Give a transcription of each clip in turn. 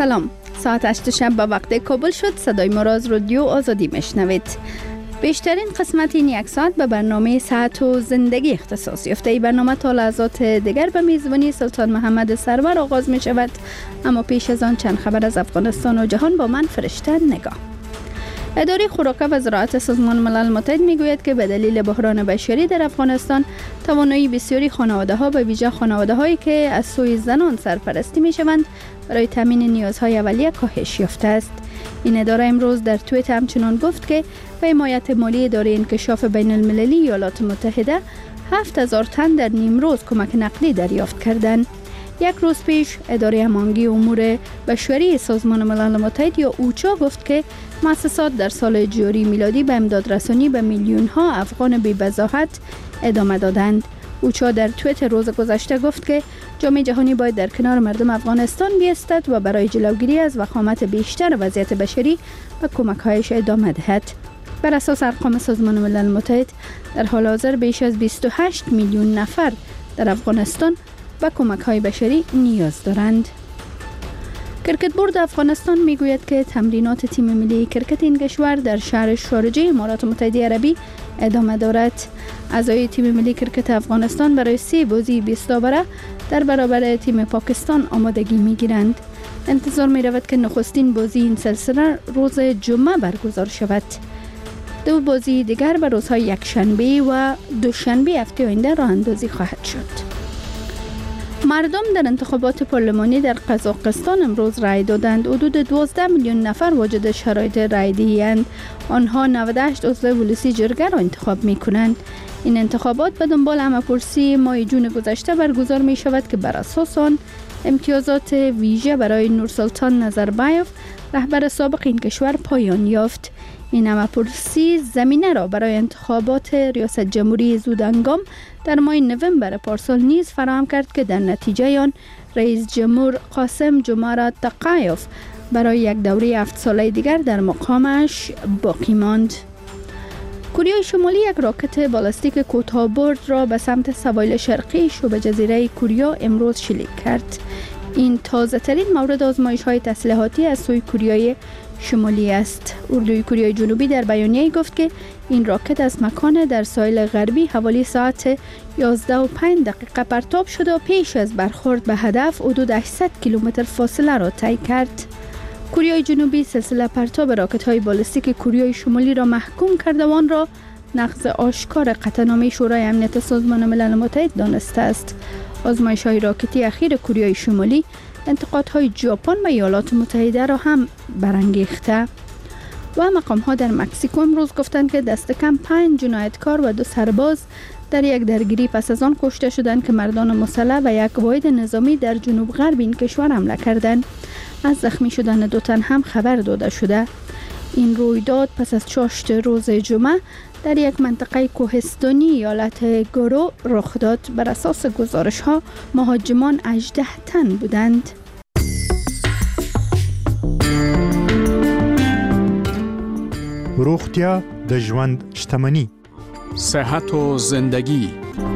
سلام، ساعت 8 شب به وقت کابل شد. صدای ما را از رادیو آزادی میشنوید. بیشترین قسمت این یک ساعت به برنامه صحت و زندگی اختصاص یافته. این برنامه تا لحظات دیگر به میزبانی سلطان محمد سرور آغاز می شود، اما پیش از آن چند خبر از افغانستان و جهان با من فرشته نگاه. اداره خوراک و زراعت سازمان ملل متحد میگوید که به دلیل بحران بشری در افغانستان توانایی بسیاری خانواده‌ها به ویژه خانواده‌هایی که از سوی زنان سرپرستی میشوند برای تامین نیازهای اولیه کاهش یافته است. این اداره امروز در توییت همچنان گفت که به حمایت مالی اداره انکشاف بین المللی ایالات متحده 7000 تن در نیمروز کمک نقدی دریافت کردند. یک روز پیش اداره هماهنگی امور بشری سازمان ملل متحد یا اوچا گفت که مؤسسات در سال جاری میلادی به امداد رسانی به میلیون ها افغان بی‌وضاحت ادامه دادند. اوچا در توییت روز گذشته گفت که جامعه جهانی باید در کنار مردم افغانستان بایستد و برای جلوگیری از وخامت بیشتر وضعیت بشری به کمک‌هایش ادامه دهد. بر اساس ارقام سازمان ملل متحد در حال حاضر بیش از 28 میلیون نفر در افغانستان به کمک‌های بشری نیاز دارند. کرکت بورد افغانستان میگوید که تمرینات تیم ملی کرکت این کشور در شهر شارجه امارات متحده عربی ادامه دارد. اعضای تیم ملی کرکت افغانستان برای 3 بازی 20 اووره در برابر تیم پاکستان آمادگی میگیرند. انتظار میرود که نخستین بازی این سلسله روز جمعه برگزار شود. 2 بازی دیگر به روزهای یکشنبه و دوشنبه هفته آینده راه اندازی خواهد شد. مردم در انتخابات پارلمانی در قزاقستان امروز رای دادند. حدود 12 میلیون نفر واجد شرایط رای دهی‌اند. آنها 98 عضو ولسی جرگه را انتخاب می کنند. این انتخابات به دنبال همه‌پرسی ماه جون گذشته برگزار می شود که بر اساس آن امتیازات ویژه برای نورسلطان نظربایف رهبر سابق این کشور پایان یافت. این همه‌پرسی زمینه را برای انتخابات ریاست جمهوری زودهنگام در ماه نوامبر پارسال نیز فراهم کرد که در نتیجه آن رئیس جمهور قاسم جمعرات تقایف برای یک دوره 7 ساله دیگر در مقامش باقی ماند. کره شمالی یک راکت بالستیک کوتاه‌برد را به سمت سواحل شرقی شبه جزیره کره امروز شلیک کرد. این تازه ترین مورد آزمایش های تسلیحاتی از سوی کره شمالی است. اردوی کره جنوبی در بیانیه گفت که این راکت از مکان در ساحل غربی حوالی ساعت 11:05 پرتاب شد و پیش از برخورد به هدف حدود 800 کیلومتر فاصله را طی کرد. کره جنوبی سلسله پرتاب راکت‌های بالستیک کره شمالی را محکوم کرده و آن را نقض آشکار قطعنامه شورای امنیت سازمان ملل متحد دانسته است. آزمایش‌های راکتی اخیر کره شمالی انتقادهای ژاپن و ایالات متحده را هم برانگیخته و مقام‌ها در مکزیکو امروز گفتند که دست کم 5 جنایتکار و 2 سرباز در یک درگیری پس از آن کشته شدند که مردان مسلح و یک واحد نظامی در جنوب غرب این کشور حمله کردند. از زخمی شدن 2 تن هم خبر داده شده. این رویداد پس از 4 روز جمعه در یک منطقه کوهستانی ایالت گورو رخ داد. بر اساس گزارش‌ها مهاجمان 18 تن بودند. روغتیا د ژوند شتمنی. صحت و زندگی.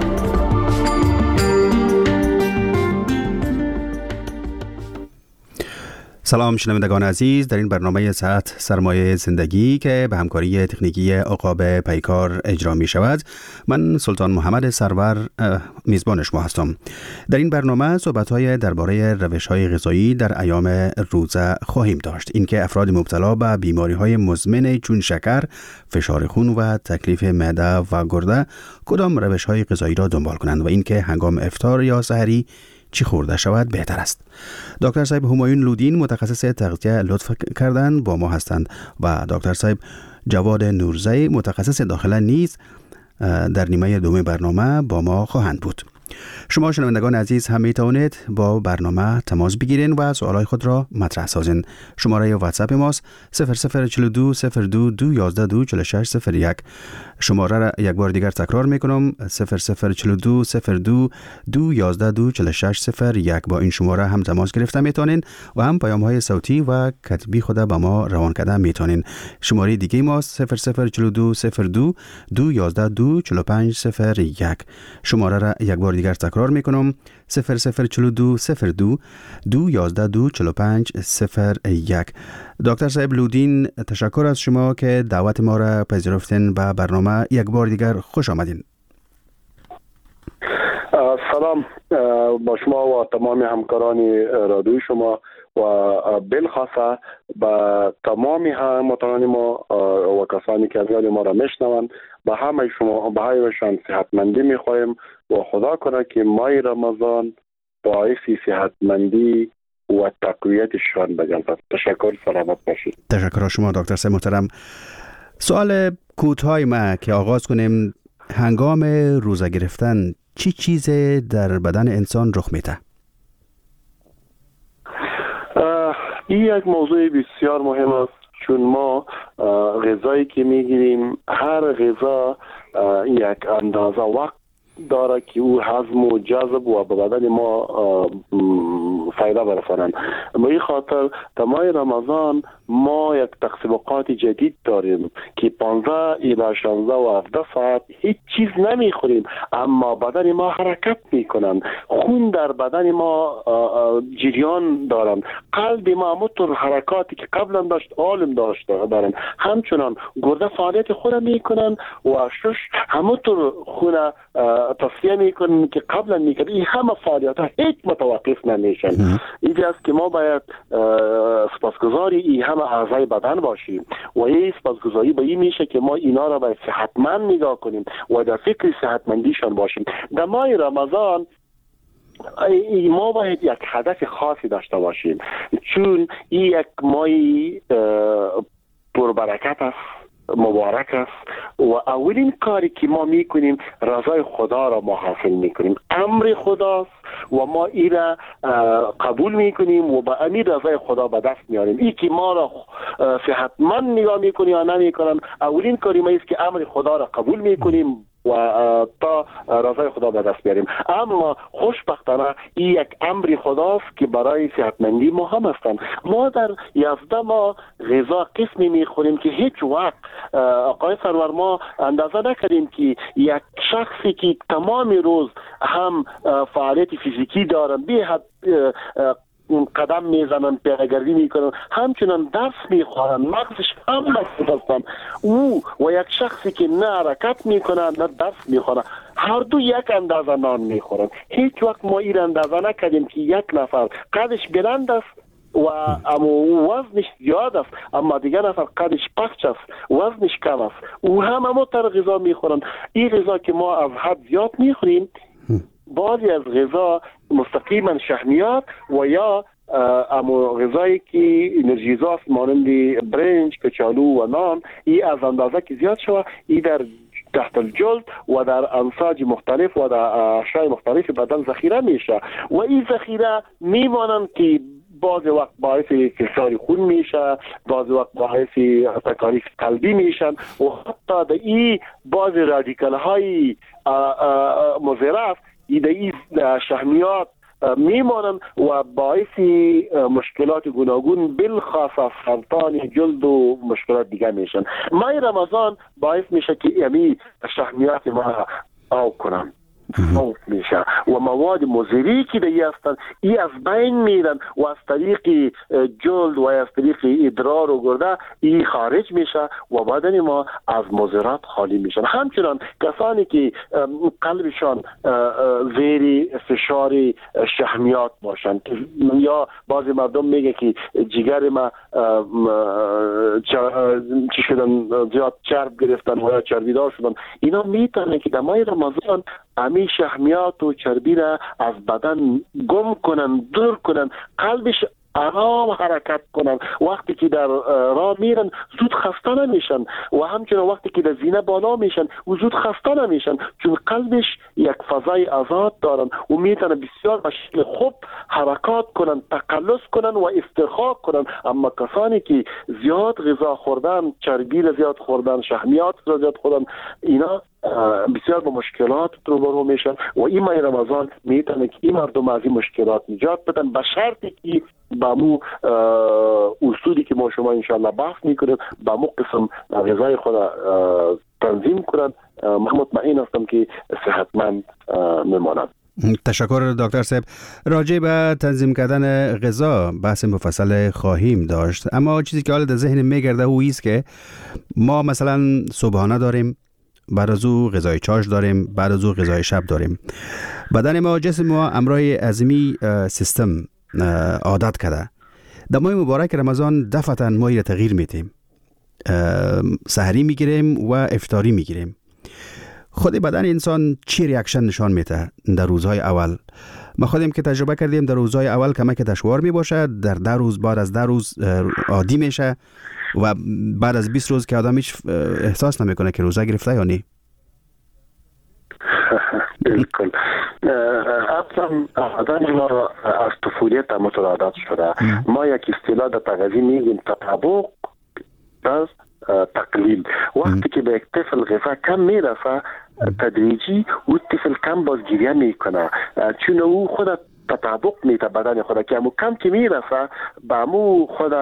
سلام شنوندگان عزیز، در این برنامه صحت سرمایه زندگی که به همکاری تکنیکی عقاب پیکار اجرا می شود، من سلطان محمد سرور میزبان شما هستم. در این برنامه صحبت‌های درباره روش‌های غذایی در ایام روزه خواهیم داشت. اینکه افراد مبتلا به بیماری‌های مزمن چون شکر، فشار خون و تکلیف معده و گرده کدام روش‌های غذایی را دنبال کنند و اینکه هنگام افطار یا سحری چی خورده شود بهتر است. دکتر صاحب همایون لودین متخصص تغذیه لطف کردن با ما هستند و دکتر صاحب جواد نورزی متخصص داخله نیز در نیمه دوم برنامه با ما خواهند بود. شما شنوندگان عزیز هم می توانید با برنامه تماس بگیرین و سوالای خود را مطرح سازین. شماره واتساپ ماست 0042 02 211 4601. شماره را یک بار دیگر تکرار می کنم 0042 02 211 4601. با این شماره هم تماس گرفته می توانین و هم پیام های صوتی و کتبی خود با ما روان کرده می توانین. شماره دیگه ماست 0042 02 211 4501. شماره را یک بار دیگر تکرار میکنم 0042 02 211 245 01. دکتر صاحب لودین، تشکر از شما که دعوت ما را پذیرفتین و برنامه. یک بار دیگر خوش آمدین. سلام با شما و تمام همکاران رادیوی شما و بالخاصه با تمام هموطنان ما و کسانی که از ما را میشنوند، به همه شما به همهشان صحتمندی میخواهیم و خدا کنه که ماه رمضان باعث صحتمندی و تقویتشان بگردد. تشکر، سلامت باشید. تشکر از شما دکتر صاحب محترم. سوال کوتاه ما که آغاز کنیم، هنگام روزه گرفتن چی چیزی در بدن انسان رخ میده؟ این یک موضوع بسیار مهم است، چون ما غذایی که میگیریم هر غذا یک اندازه وقت داره که او هضم و جذب و به بدن ما فایده برسانند. به این خاطر در ماه رمضان ما یک تقسیمات جدید داریم که 15 الی 16 و 17 ساعت هیچ چیز نمیخوریم، اما بدن ما حرکت میکنند، خون در بدن ما جریان دارند، قلب ما همونطور حرکاتی که قبلا داشت عالم دارند، همچنان گرده فعالیت خود میکنند و شش همونطور خون تصفیه میکنن که قبلا میکرد. این همه فعالیت ها هیچ متوقف نمیشن. اینجا است که ما باید سپاسگزاری این همه اعضای بدن باشیم و این سپاسگزاری به این میشه که ما اینا را باید صحتمند نگاه کنیم و در فکر صحتمندیشان باشیم. در ماه رمضان ما باید یک هدف خاصی داشته باشیم، چون این یک ماه پربرکت است، مبارک است و اولین کاری که ما میکنیم رضای خدا را ما حاصل میکنیم. امر خداست و ما این را قبول میکنیم و با امیر رضای خدا به دست میاریم. این که ما را صحتمند نگاه میکنیم یا نمیکنیم، اولین کاری ما است که امر خدا را قبول میکنیم و تا رضای خدا به دست بیاریم. اما خوشبختانه این یک امر خداست که برای صحتمندی ما هم هستند. ما در 11 ماه غذا قسمی میخوریم که هیچ وقت آقای سرور ما اندازه نکردیم که یک شخصی که تمام روز هم فعالیت فیزیکی دارن، به حد قدم میزنن، پیاده‌گردی میکنن، همچنان درس میخوانن، مغزش هم مفید هستن، او و یک شخصی که نه حرکت میکنه نه درس میخوانه، هر دو یک اندازه نان میخورن. هیچ وقت ما این اندازه نکردیم که یک نفر قدش بلند است و اما وزنش زیاد است، اما دیگر نفر قدش پخش است، وزنش کم است، او هم همونطور غذا میخورن. این غذا که ما از حد زیاد میخوریم، بعضی از غذا مستقیما شحمیات و یا اما غذایی که انرژیزاست مانند برنج، کچالو و نان، این از اندازه که زیاد شود، این در تحت الجلد و در انساج مختلف و در اشیاء مختلف بدن ذخیره میشه و این ذخیره میمانند که بعض وقت باعث فشار خون میشه، بعض وقت باعث تکالیف قلبی میشن و حتی در این بعض رادیکال های مضر این شحمیات میمانند و باعث مشکلات گوناگون بالخاص از سرطان جلد و مشکلات دیگه میشن. ماه رمضان باعث میشه که یعنی شحمیات ما آب کنن، فوت میشه و مواد مضری که دیگه هستن ای از بین میرن و از طریق جلد و از طریق ادرار و گرده ای خارج میشه و بدن ما از مضرات خالی میشن. همچنان کسانی که قلبشان زیر فشار شحمیات باشن یا بعضی مردم میگه که جگر ما چی شدن، زیاد چرب گرفتن و یا چربیدار شدن، اینا میتونه که در ماه رمضان همین شحمیات و چربی را از بدن گم کنن، دور کنن، قلبش آرام حرکت کنن. وقتی که در راه میرن زود خسته نمیشن و همچنین وقتی که در زینه بالا میشن و زود خسته نمیشن، چون قلبش یک فضای آزاد دارن و میتونه بسیار به شکل خوب حرکات کنن، تقلص کنن و استرخاء کنن. اما کسانی که زیاد غذا خوردن، چربی را زیاد خوردن، شحمیات را زیاد خوردن، اینا بسیار با مشکلات روبرو میشن و این ماه رمضان میتونه که این مردم از این مشکلات نجات بدن، به شرطی که با مو اصولی که ما شما انشاءالله بحث میکنیم با مو قسم غذای خود تنظیم کنن. من مطمئن هستم که صحتمند میمانند. تشکر دکتر صاحب. راجع به تنظیم کردن غذا بحث مفصل خواهیم داشت، اما چیزی که حالا در ذهن میگرده او است که ما مثلا صبحانه داریم، بعد از او غذای چاش داریم، بعد از او غذای شب داریم. بدن ما، جسم ما امرای عظمی سیستم عادت کرده. در ماه مبارک رمضان دفعتا ما را تغییر میتیم، سحری میگیریم و افطاری میگیریم. خود بدن انسان چی ریاکشن نشان میده در روزهای اول؟ ما خودیم که تجربه کردیم در روزهای اول کمک دشوار می باشه، در 10 روز بعد از 10 روز عادی میشه و بعد از 20 روز که آدم هیچ احساس نمیکنه که روزه گرفته یا نه. بالکل. اصلا آدم ما از طفولیت متعادت شده. ما یک اصطلاح در تغذیه میگیم تطابق از تقلیل. وقتی که به یک طفل غذا کم میرسه تدریجی او طفل کم بازگیری میکنه، چون او خود تطابق میده بدن خود که امو کم که میرسه به امو خود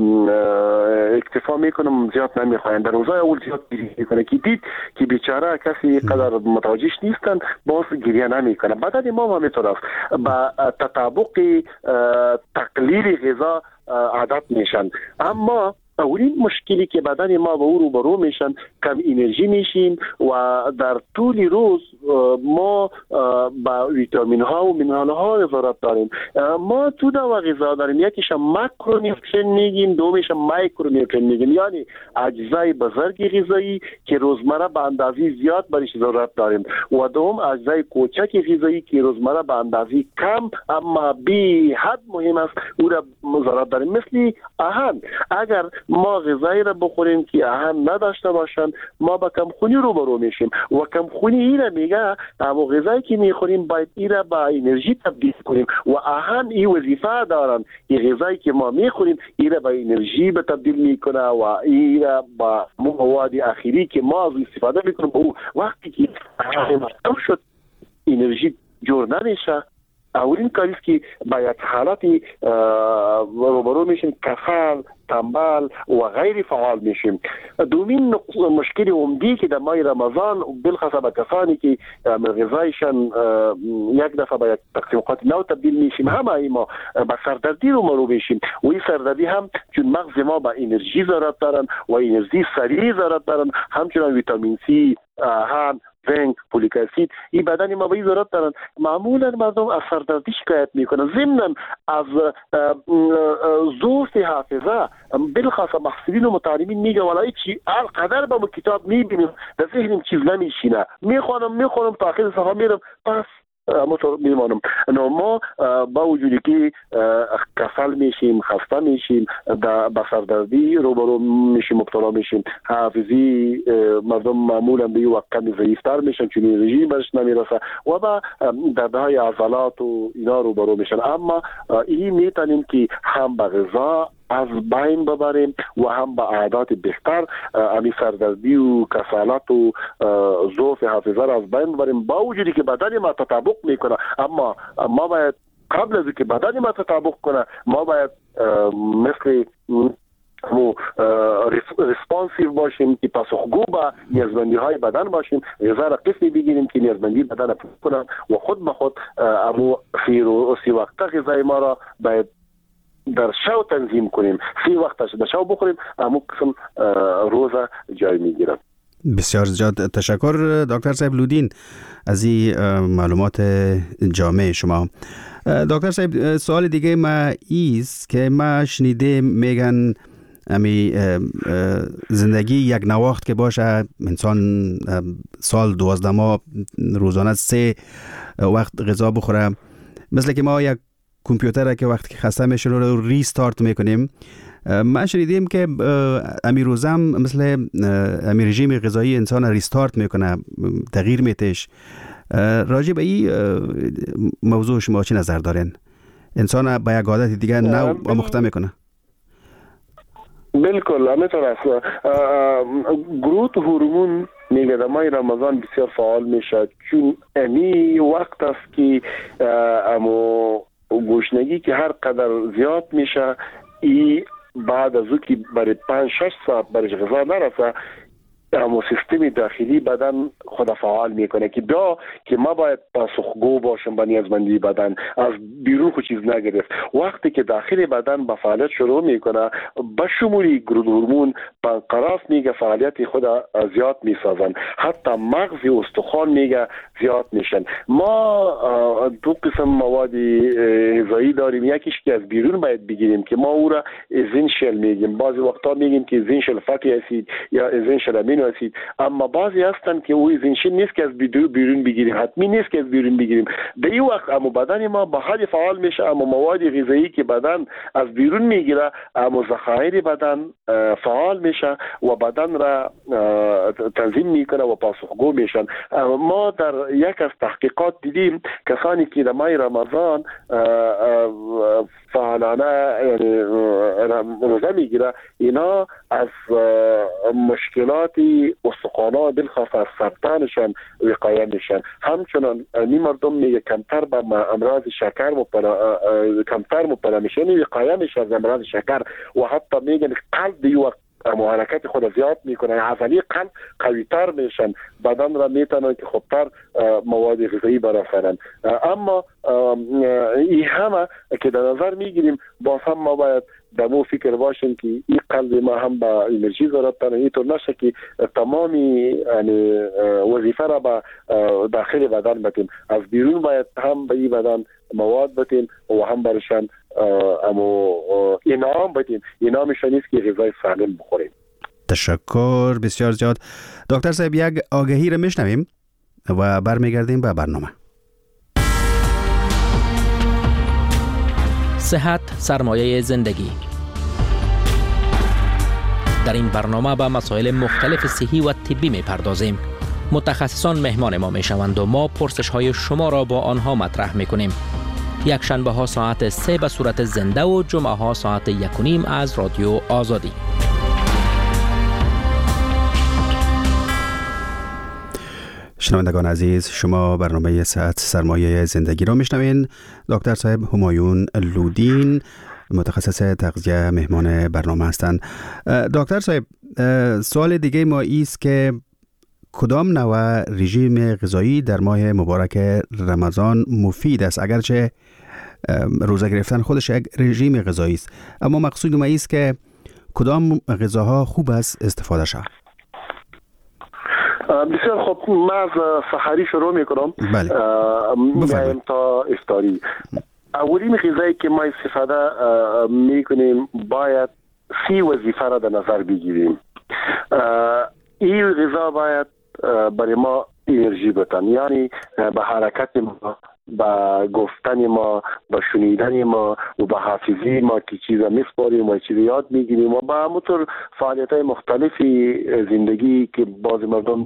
اکتفا میکنم زیاد نمیخواین. در روزای اول زیاد گریه میکنه که دید که بیچاره کسی قدر متوجهش نیستن باز گریه نمیکنه. بدن ما هم میتونه با تطابق تقلیل غذا عادت میشن. اما اولین مشکلی که بدن ما با او روبرو میشن کم انرژی میشیم و در طول روز ما با ویتامین ها و مینرال ها ضرورت داریم. ما تو نوع غذا داریم، یکیش ماکرونیوترین میگیم، دومیش مایکرونیوترین میگیم، یعنی اجزای بزرگ غذایی که روزمره به اندازه زیاد برش ضرورت داریم و دوم اجزای کوچک غذایی که روزمره به اندازه کم اما بی حد مهم است او را ضرورت داریم. مثل آهن، اگر ما غذایی را بخوریم که آهن نداشته باشند ما با کمخونی روبرو میشیم و کمخونی اینا میگه اما غذایی که میخوریم باید اینا با انرژی تبدیل کنیم و آهن این وظیفه دارن. این غذایی که ما میخوریم اینا با انرژی به تبدیل میکنه و اینا با مواد اخیری که ما از استفاده میکنیم او وقتی که کم شد انرژی جور نمیشه. اولین کاری که باید حالتی روبرو میشیم کسل، تنبل و غیر فعال میشیم. دومین مشکل عمدی که در ماه رمضان بالخصوص به کسانی که غذایشان یک دفعه به یک تقسیم اوقات نو تبدیل میشیم همه ما به سردردی روبرو میشیم و این سردردی هم چون مغز ما به انرژی ضرورت دارن و انرژی سریع ضرورت دارن، همچنان ویتامین سی، هم زنک، فولیک اسید این بدن ما به ضرورت دارن. معمولا مردم از سردردی شکایت میکنن، ضمن از ضعف حافظه. بالخاصه محصلین و متعلمین میگن والله چی قدر با کتاب میبینیم در ذهنم چیز نمیشینه، میخونم تا آخر صفحه میرم پس میمانم. ما با وجودی که کسل میشیم، خسته میشیم، با سردردی روبرو میشیم، مبتلا میشیم، حافظی مردم معمولا به وقت کمی ضعیفتر میشن چون انرژی برش نمیرسه و با دردهای عضلات و اینا روبرو میشن. اما این میتونیم که هم به غذا از بین ببریم و هم با عادات بهتر امی سردردی و کسالت و ضعف حافظه را از بین ببریم با وجودی که بدن ما تطابق میکنه. اما ما باید قبل از که بدن ما تطابق کنه ما باید مثل ریسپانسیو باشیم که پاسخگو به نیازمندی های بدن باشیم، غذا را قسمی بگیریم که نیازمندی بدن را پوره کنه و خود به خود امو سی وقته غذای ما را باید در شو تنظیم کنیم، 3 وقت در شو بخوریم، امو قسم روزه جای میگیرن. بسیار زیاد تشکر دکتر صاحب لودین از این معلومات جامع شما. دکتر صاحب سوال دیگه ما ایست که ما شنیده میگن امی زندگی یک نواخت که باشه انسان سال 12 ماه روزانه 3 وقت غذا بخوره، مثل که ما یک کامپیوتر که وقتی که خسته میشه رو ریستارت میکنیم. ما شنیدیم که امی روزم مثل امی رژیم غذایی انسان ریستارت میکنه، تغییر میتش. راجع به این موضوع شما چی نظر دارین؟ انسان با یک عادت دیگه نو آموخته میکنه؟ بالکل همینطور است. گروت هورمون میگه در ماه رمضان بسیار فعال میشه چون امی وقت است که امو گوشنگی که هر قدر زیاد میشه ای بعد از او که برای 5-6 ساعت برش غذا نرسه اما سیستم داخلی بدن خود فعال میکنه که که ما باید پاسخگو باشیم به نیازمندی بدن، از بیرون خود چیز نگرفت. وقتی که داخل بدن به فعالیت شروع میکنه، به شمولی گروه هورمون پانکراس میگه فعالیت خود زیاد میسازن، حتی مغز و استخوان میگه زیاد میشن. ما دو قسم مواد غذایی داریم، یکیش که از بیرون باید بگیریم که ما او را اسنشیال میگیم، بعضی وقتا میگیم که اسنشیال فاتی اسید یا اسنشیال امینو اسید، اما بعضی هستن که او اسنشیال نیست که از بیرون بگیریم، حتمی نیست که از بیرون بگیریم. در این وقت اما بدن ما به حال فعال میشه، اما مواد غذایی که بدن از بیرون میگیره اما ذخایر بدن فعال میشه و بدن را تنظیم میکنه و پاسخگو میشن. ما در یک از تحقیقات دیدیم کسانی که در ماه رمضان فعالانه روزه میگیره، اینا از مشکلات استخوان‌ها بالخاص از سرطانشان وقایه میشن. همچنان این مردم میگه کمتر به امراض شکر کمتر مبتلا میشن، وقایه میشه از امراض شکر، و حتی میگن قلب دیو حرکت خود زیاد میکنن، عضله قلب قویتر میشن، بدن را میتونن که خوبتر مواد غذایی برسانن. اما این همه که در نظر میگیریم، باز هم ما باید در مو فکر باشیم که این قلب ما هم با انرژی ضرورت داره، اینطور نشه که تمامی وظیفه را به داخل بدن بتیم، از بیرون باید هم به این بدن مواد بتیم و هم برشان انعام بتیم. انعامشان نیست که غذای سالم بخوریم. تشکر بسیار زیاد. دکتر صاحب، یک آگهی را میشنویم و برمیگردیم به برنامه. صحت سرمایه زندگی. در این برنامه به مسائل مختلف صحی و طبی میپردازیم. متخصصان مهمان ما میشوند و ما پرسش های شما را با آنها مطرح میکنیم. یک شنبه ها ساعت 3 به صورت زنده و جمعه ها ساعت 1:30 از رادیو آزادی. شنوندگان عزیز، شما برنامه صحت سرمایه زندگی را میشنوین. دکتر صاحب همایون لودین، متخصص تغذیه، مهمان برنامه هستند. دکتر صاحب، سوال دیگه ما ایست که کدام نوع رژیم غذایی در ماه مبارک رمضان مفید است؟ اگرچه روزه گرفتن خودش یک رژیم غذایی است، اما مقصود ما ایست که کدام غذاها خوب است استفاده شود. بسیار خوب، من از سحری شروع میکنم. بله. میایم تا افطاری. اولین غذایی که ما استفاده میکنیم باید 3 وظیفه را در نظر بگیریم. این غذا باید برای ما انرژی بتن، یعنی به حرکت ما، به گفتن ما، به شنیدن ما و به حافظه ما که چیزا میسپاریم و چیزا یاد میگیریم و به همونطور فعالیت‌های مختلفی زندگی که بعضی مردم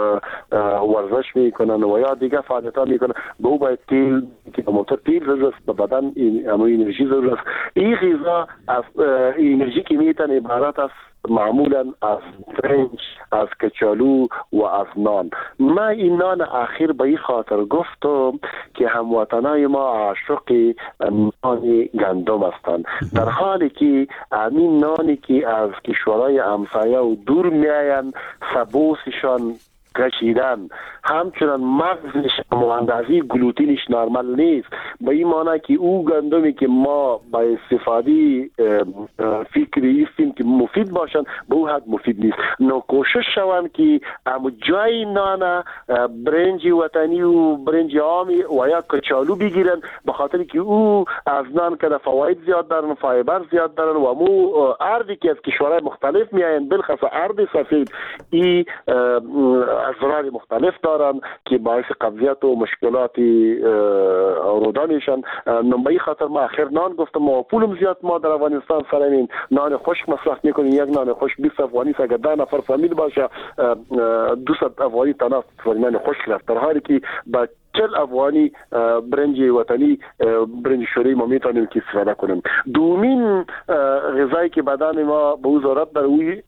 ورزش میکنن و یا دیگه فعالیت‌ها میکنن، به او باید تیل که همونطور تیل ضرورت به بدن انرژی ضرورت. این غذا از انرژی که میتن عبارت است معمولا از برنج، از کچالو و از نان. من این نان اخیر به این خاطر گفتم که هموطنای ما عاشق نان گندم هستند، در حالی که همین نانی که از کشورهای همسایه و دور میاین سبوسشان کشیدن، همچنان مغزش و اندازه گلوتینش نرمال نیست، به این معنی که او گندمی که ما با استفاده فکری استیم که مفید باشن به او حد مفید نیست. نو کوشش شوند که اما جای نان برنج وطنی و برنج عامی و یا کچالو بگیرن، به خاطر که او از نان که فواید زیاد دارن، فایبر زیاد دارن و مو اردی که از کشورهای مختلف میاین، بالخصوص ارد سفید، ای اضرار مختلف دارن که باعث قبضیت و مشکلات روده میشن. نمبایی خاطر ما آخر نان گفتم و پولم زیاد ما در افغانستان سرمین نان خشک مصرف میکنیم. یک نان خشک 20 افغانی است، اگر 10 نفر فامیل باشه 200 افغانی تنها نان خشک رفت، در حالی که با 40 افغانی برنج وطنی برنج شوری ما میتونیم که استفاده کنیم. دومین غذایی که بدن ما به او ضرورت داره اوی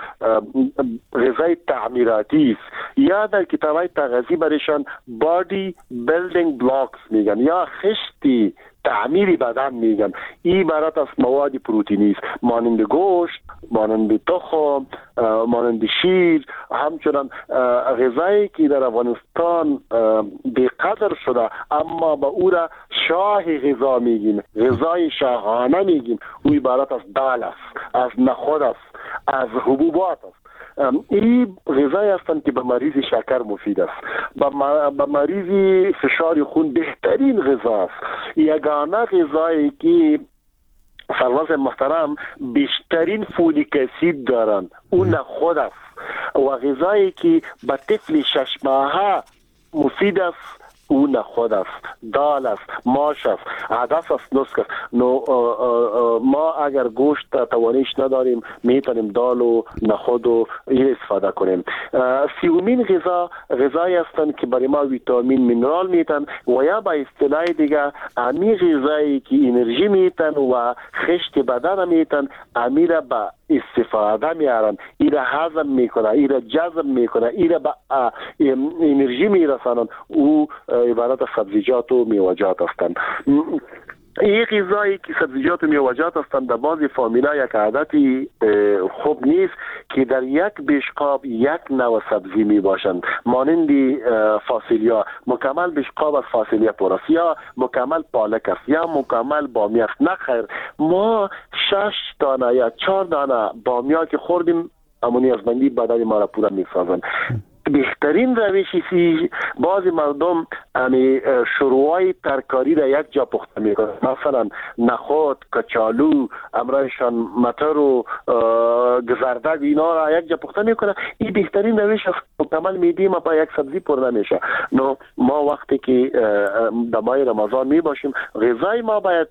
غذای تعمیراتی است، یا در کتابای تغذیه برشان بادی بیلدینگ بلاکس میگن، یا خشتی تعمیر بدن میگن. این عبارت از مواد پروتئینی است، مانند گوشت، مانند تخم، مانند شیر. همچنان غذایی که در افغانستان بی‌قدر شده اما با او را شاه غذا میگیم، غذای شاهانه میگیم، او عبارت از دال است، از نخود است، از حبوبات است. این غذایی هستند که به مریض شکر مفید است، به مریض فشار خون بهترین غذا است. یگانه غذایی که سرورز محترم بیشترین فولیک اسید دارند اون نخود است و غذایی که به طفل 6 ماهه مفید است او نخود است، دال است، ماش است، عدس است، نسک است. ما اگر گوشت توانش نداریم میتونیم دال و نخود و این استفاده کنیم. سیومین غذایی هستند که برای ما ویتامین مینرال میتن و یا با اصطلاح دیگه امی غذایی که انرژی میتن و خشت بدن میتن، امی را با استفاده میارن، این را هضم میکنه، این را جذب میکنه، این را به انرژی میرسانن. او عبارت از سبزیجات و میوه‌جات هستند. این غذایی که سبزیجات و میوه‌جات هستند در بعضی فامیلا یک عادتی خوب نیست که در یک بشقاب یک نوع سبزی می باشند، مانند فاصولیا، مکمل بشقاب از فاصولیا پر است، یا مکمل پالک است، یا مکمل بامیه است. نه خیر، ما 6 دانه یا 4 دانه بامیه که خوردیم امونی از بندی بدن ما را پورا می سازند. بهترین روشی بعضی مردم شروعای ترکاری را یک جا پخته میکنن، مثلا نخود، کچالو، امرایشان متر و گزردک، اینا را یک جا پخته میکنن. این بهترین روش است. مکمل میدی ما با یک سبزی پر نمیشه. نو ما وقتی که در ماه رمضان می باشیم غذای ما باید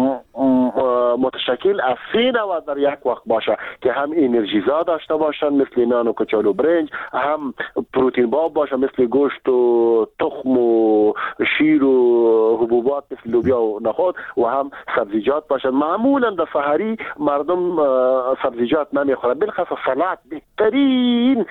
متشکل از 3 نوع در یک وقت باشه که هم انرژیزا داشته باشن مثل نان و کچالو برنج، هم پروتئین باب باشه مثل گوشت و تخم و شیر و حبوبات مثل لوبیا و نخود، و هم سبزیجات باشن. معمولا در سحری مردم سبزیجات نمیخورن، بالخصوص سلات بهترین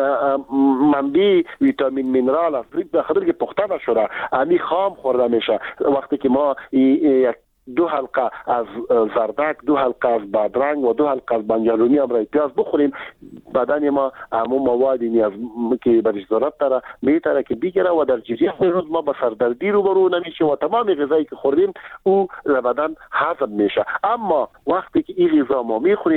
منبع ویتامین مینرال است. به خاطر که پخته نشده امی خام خورده میشه. وقتی که ما یک 2 حلقه از زردک، 2 حلقه از بادرنگ و 2 حلقه از بنجلونی امرای پیاز بخوریم، بدن ما همون موادی نیاز که برش ضرورت داره میتونه که بگیره و در جریان روز ما به سردردی روبرو نمیشیم و تمام غذایی که خوردیم او در بدن هضم میشه. اما وقتی که این غذا ما میخوریم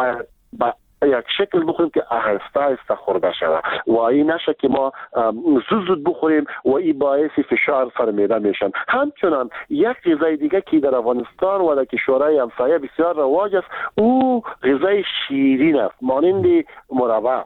با یک شکل بخوریم که آهسته آهسته خورده شود و این نشه که ما زود بخوریم و این باعث فشار سر معده میشن. همچنان یک غذای دیگه که در افغانستان و در کشورهای همسایه بسیار رواج است او غذای شیرین است، مانند مربا.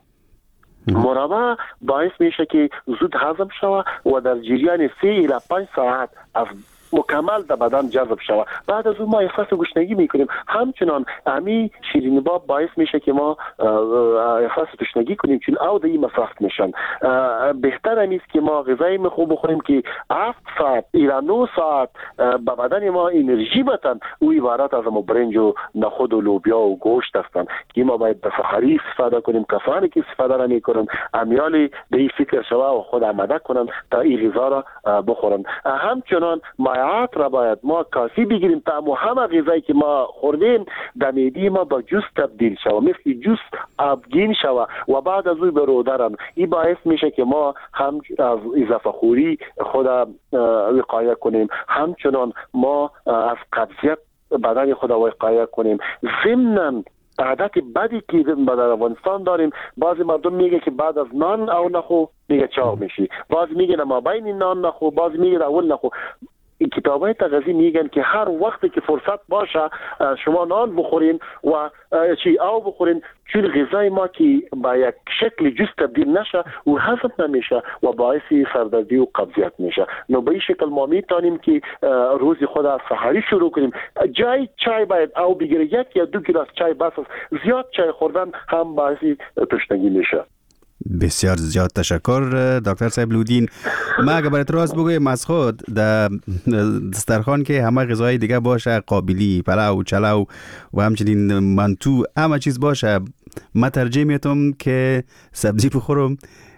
مربا باعث میشه که زود هضم شود و در جریان 3 الی 5 ساعت از مکمل در بدن جذب شود. بعد از اون ما احساس گشنگی میکنیم. همچنان امی شیرین باب باعث میشه که ما احساس گشنگی کنیم چون او در این مصرف میشن. بهتر است که ما غذای خوب بخوریم که 7 ساعت الی 9 ساعت به بدن ما انرژی بتن. او عبارت از برنج و نخود و لوبیا و گوشت هستند که ما باید به سحری استفاده کنیم. کسانی که استفاده نمیکنن امیالی به این فکر شوا و خود آماده کنن تا این غذا را بخورن. همچنان مایعات را باید ما کافی بگیریم تا همه غذایی که ما خوردیم در معده ما با جوس تبدیل شود، مثل جوس آبگین شود و بعد از او به رودرن. این باعث میشه که ما هم از اضافه خوری خود وقایه کنیم، همچنان ما از قبضیت بدن خود وقایه کنیم. ضمناً عادت بدی که در افغانستان داریم، بعضی مردم میگه که بعد از نان او نخو میگه چاق میشی، بعضی میگه ما بین نان نخو، بعضی میگه اول نخو. این کتابای تغذیه میگن که هر وقتی که فرصت باشه شما نان بخورین و چی او بخورین، چون غذای ما که با یک شکل جوس تبدیل نشه و هضم نمیشه و باعث سردردی و قبضیت میشه. نو به این شکل ما میتونیم که روز خود از سحری شروع کنیم. جای چای باید او بگیره، 1 یا 2 گلاس چای بس است. زیاد چای خوردن هم باعث تشنگی میشه. بسیار زیاد تشکر دکتر صاحب لودین. ما اگر برات راست بگویم از خود در دسترخوان که همه غذای دیگه باشه، قابلی، پلاو، چلاو و همچنین منتو، همه چیز باشه، ما ترجیح میتونم که سبزی بخورم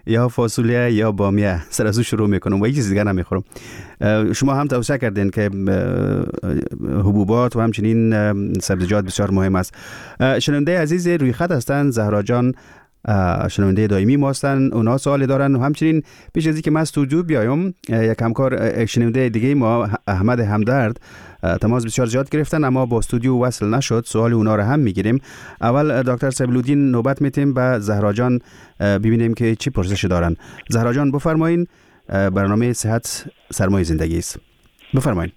یا فاصولیه یا بامیه، سر از او شروع میکنم و هیچ چیز دیگه نمیخورم. شما هم توصیه کردین که حبوبات و همچنین سبزیجات بسیار مهم است. شنونده عزیز روی خط هستن، زهرا جان شنونده دائمی ما هستن، اونا سوالی دارن و همچنین پیش از اینکه من استودیو بیایم یک همکار شنونده دیگه ما احمد همدرد تماس بسیار زیاد گرفتن اما با استودیو وصل نشد. سوال اونا رو هم میگیریم. اول دکتر سیبلودین نوبت میتیم به زهرا جان ببینیم که چی پرسش دارن. زهرا جان بفرمایین، برنامه صحت سرمایه زندگی است. بفرمایین.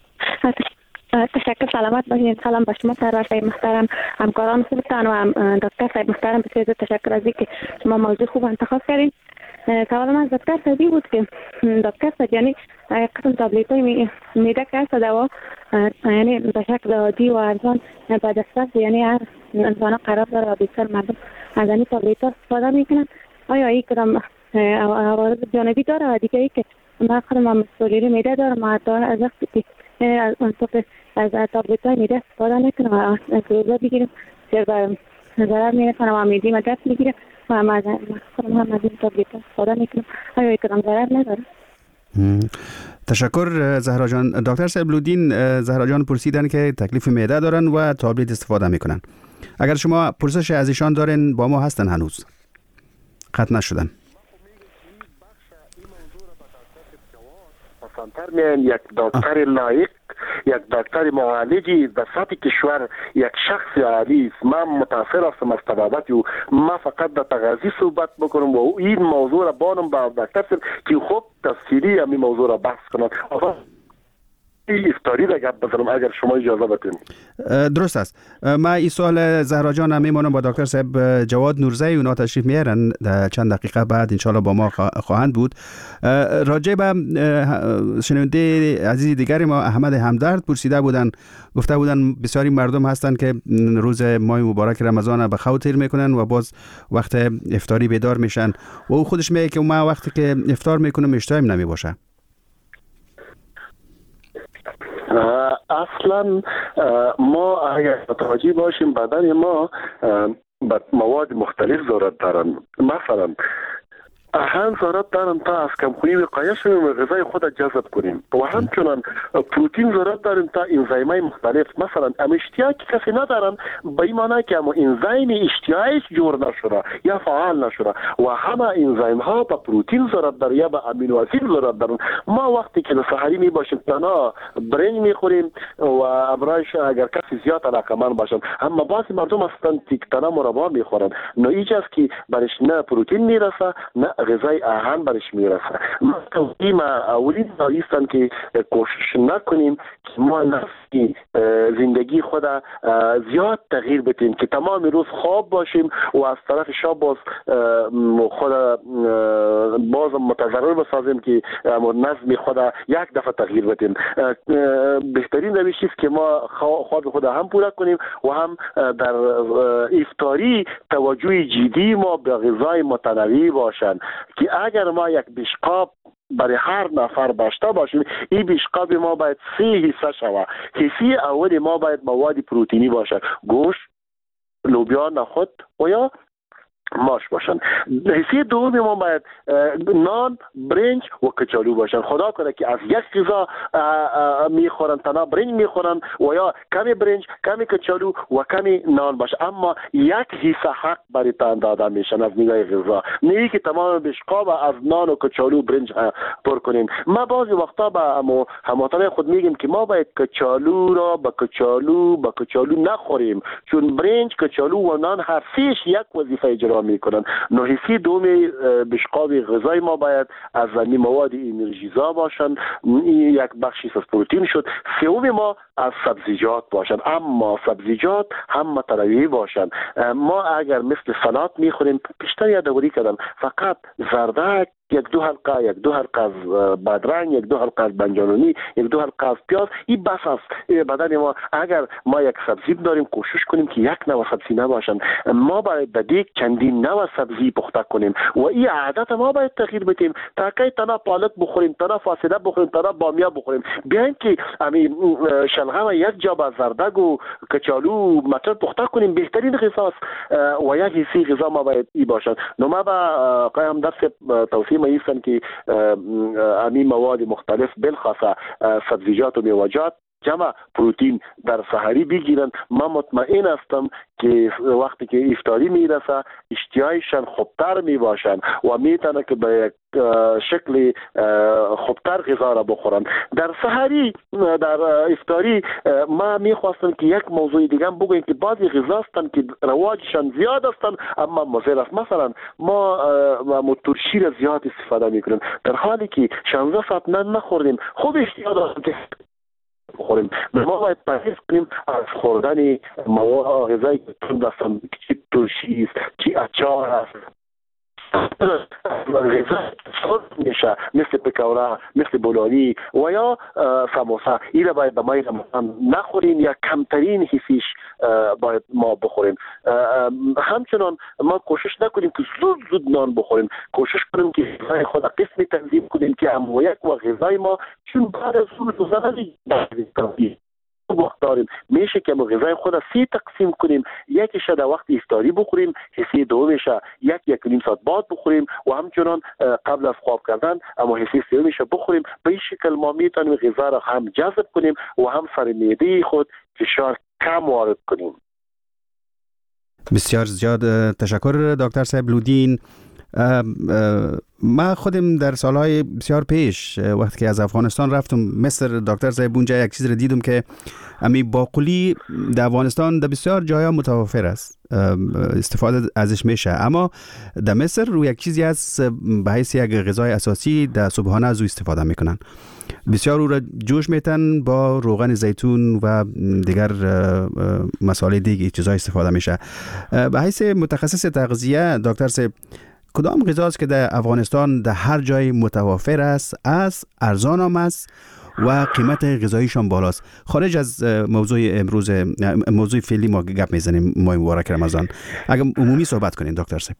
تشکر، سلامت باشید. سلام به شما سرور صاحب محترم، همکاران سلطان و دکتر صاحب محترم، بسیار تشکر از اینکه شما موضوع خوب انتخاب کردین. سوالم از دکتر صاحبی بود که دکتر صاحب یعنی یک قسم تابلیت های میده که هست دوا یعنی به شکل عادی و ارزان به دسترس یعنی هر انسان قرار داره و بیشتر مردم از این تابلیت ها استفاده میکنن. آیا این کدام عوارض جانبی داره و دیگه ای که من خودم مسئولیت میده دارم و از وقتی که از تابلیت های میده استفاده نکنم و روزه بگیرم ضرر میرسنم و میدیم و دست میگیرم و هم از این تابلیت ها استفاده میکنم. آیا یک کدام ضرر نداره؟ تشکر زهرا جان. دکتر سیبلودین، زهرا جان پرسیدن که تکلیف معده دارن و تابلیت استفاده میکنن. اگر شما پرسش از ایشان دارین با ما هستن، هنوز قطع نشدن. یک دکتر لایق، یک دکتر معالجی در سطح کشور یک شخص عالی است. من متاثر هستم از طبابت او. من فقط در تغذیه صحبت بکنم و این موضوع را بانم با دکتر که خوب تفصیلی همین موضوع را بحث کنم. افطاری را گپ بزنم اگر شما اجازه بدین. درست است. ما این سوال زهرا جان هم میمونم با دکتر صاحب جواد نورزی، اونا تشریف میارن چند دقیقه بعد انشالله با ما خواهند بود. راجع به شنونده عزیز دیگری ما احمد همدرد پرسیده بودن، گفته بودن بسیاری مردم هستن که روز ماه مبارک رمضان به خو تیر میکنن و باز وقت افطاری بیدار میشن و او خودش میگه که ما وقتی که افطار میکنم اشتهایم نمی باشه. اصلا ما اگر متوجه باشیم بدن ما مواد مختلف ضرورت دارن. مثلا اهم ضرورت دارن تا از کمخونی وقایه شویم و غذای خود جذب کنیم و همچنان پروتین ضرورت داریم تا انزایمای مختلف. مثلا اشتها که کسی ندارن به این معنی که اما انزایم اشتهایش جور نشده یا فعال نشده و همه انزایم ها به پروتین ضرورت دارن یا به امینو اسید ضرورت دارن. ما وقتی که سحری می باشیم تنها برنج میخوریم و ابرایش اگر کسی زیاد علاقمند باشن، اما بعضی مردم هستن که تنها مربا میخورن، نه ایجاست که برش نه پروتین میرسه نه غذای اهم برش میرسه. ما اولین دایستن که کوشش نکنیم که ما نفسی زندگی خود زیاد تغییر بدیم که تمام روز خواب باشیم و از طرف شب باز خود باز متضرر بسازیم که نظم خود یک دفعه تغییر بدیم. بهترین روش است که ما خواب خود هم پورا کنیم و هم در افطاری توجه جدی ما به غذای متنوع باشند که اگر ما یک بشقاب برای هر نفر داشته باشیم، این بشقاب ما باید 3 حصه شود. حصه اول ما باید مواد پروتئینی باشد، گوشت، لوبیا، نخود و یا ماش باشن. حصه دوم ما باید نان، برنج و کچالو باشن. خدا کنه که از یک غذا میخورن، تنها برنج میخورن و یا کمی برنج، کمی کچالو و کمی نان باشه، اما یک حصه حق برای تان داده میشن از نگاه غذا، نه که تمام بشقاب از نان و کچالو برنج پر کنیم. ما بعضی وقتا با هموطنان خود میگیم که ما باید کچالو را با کچالو نخوریم، چون برنج، کچالو و نان هر سهش یک وظیفه اجرا میکنن. نوحیسی دومی بشقاب غذای ما باید از مواد انرژیزا باشن، یک بخشی از پروتئین شد. سوم ما از سبزیجات باشن، اما سبزیجات هم متنوع باشن. ما اگر مثل سلات میخوریم، بیشتر یادآوری کردم فقط زردک یک دو حلقه از بادرنگ، یک دو حلقه از بنجانونی، یک دو حلقه از پیاز، این بس است بدن ما. اگر ما یک سبزی داریم کوشش کنیم که یک نوع سبزی نباشند. ما باید به دیگ چندین نوع سبزی پخته کنیم و این عادت ما باید تغییر بدیم تا که تنها پالک بخوریم، تنها فاصله بخوریم، تنها بامیه بخوریم. بیاین که همین شلغم یک جا با زردگ و کچالو مطر پخته کنیم، بهترین غذاست و یک حسی غذا ما باید ای باشد. نو ما با قایم درس توصیه ما ایستم که همین مواد مختلف بالخاصه سبزیجات و میوه‌جات جمع پروتین در سحری بگیرن. من مطمئن هستم که وقتی که افطاری میرسه اشتیایشان خوبتر میباشن و میتونه که به یک شکل خوبتر غذا را بخورن. در سحری در افطاری ما میخواستم که یک موضوع دیگه هم بگویم که بعضی غذا هستن که رواجشان زیاد هستن اما مضر است. مثلا ما ترشی را زیاد استفاده میکنیم در حالی که 16 ساعت نخوردیم خوب اشتیا داریم که بخوریم. ما باید پرهیز کنیم از خوردن مواد غذایی که تند هستند، چی ترشی است، چی اچار است، غذا میشه مثل پکوره، مثل بولانی و یا سموسه. این را باید به ما نخوریم یا کمترین حسیش باید ما بخوریم. همچنان ما کوشش نکنیم که زود نان بخوریم، کوشش کنیم که غذای خود قسمی تنظیم کنیم که هم یک و غذای ما چون بعد از روزانه وقت داریم میشه که غذای خود را 3 تقسیم کنیم. یکیش در وقت افطاری بخوریم، حصه دومش یک نیم ساعت بعد بخوریم و همچنان قبل از خواب کردن اما حصه سومش بخوریم. به این شکل ما میتونیم غذا را هم جذب کنیم و هم سر معده خود فشار کم وارد کنیم. بسیار زیاد تشکر دکتر صاحب لودین. ما خودم در سالهای بسیار پیش وقتی که از افغانستان رفتم مصر، دکتر صاحب اونجا یک چیز رو دیدم که امی باقولی در افغانستان در بسیار جایا متوفر است، استفاده ازش میشه، اما در مصر روی یک چیزی از به حیث یک غذای اساسی در صبحانه از او استفاده میکنن. بسیار او را جوش میتن با روغن زیتون و دیگر مسائل دیگه چیزای استفاده میشه. به حیث متخصص تغذیه دکتر صاحب کدام غذاست که در افغانستان در هر جای متوفر است، ارزان هم است و قیمت غذاییشان بالاست؟ خارج از موضوع فعلی ما گپ میزنیم، ماه مبارک رمضان، اگر عمومی صحبت کنین دکتر صاحب.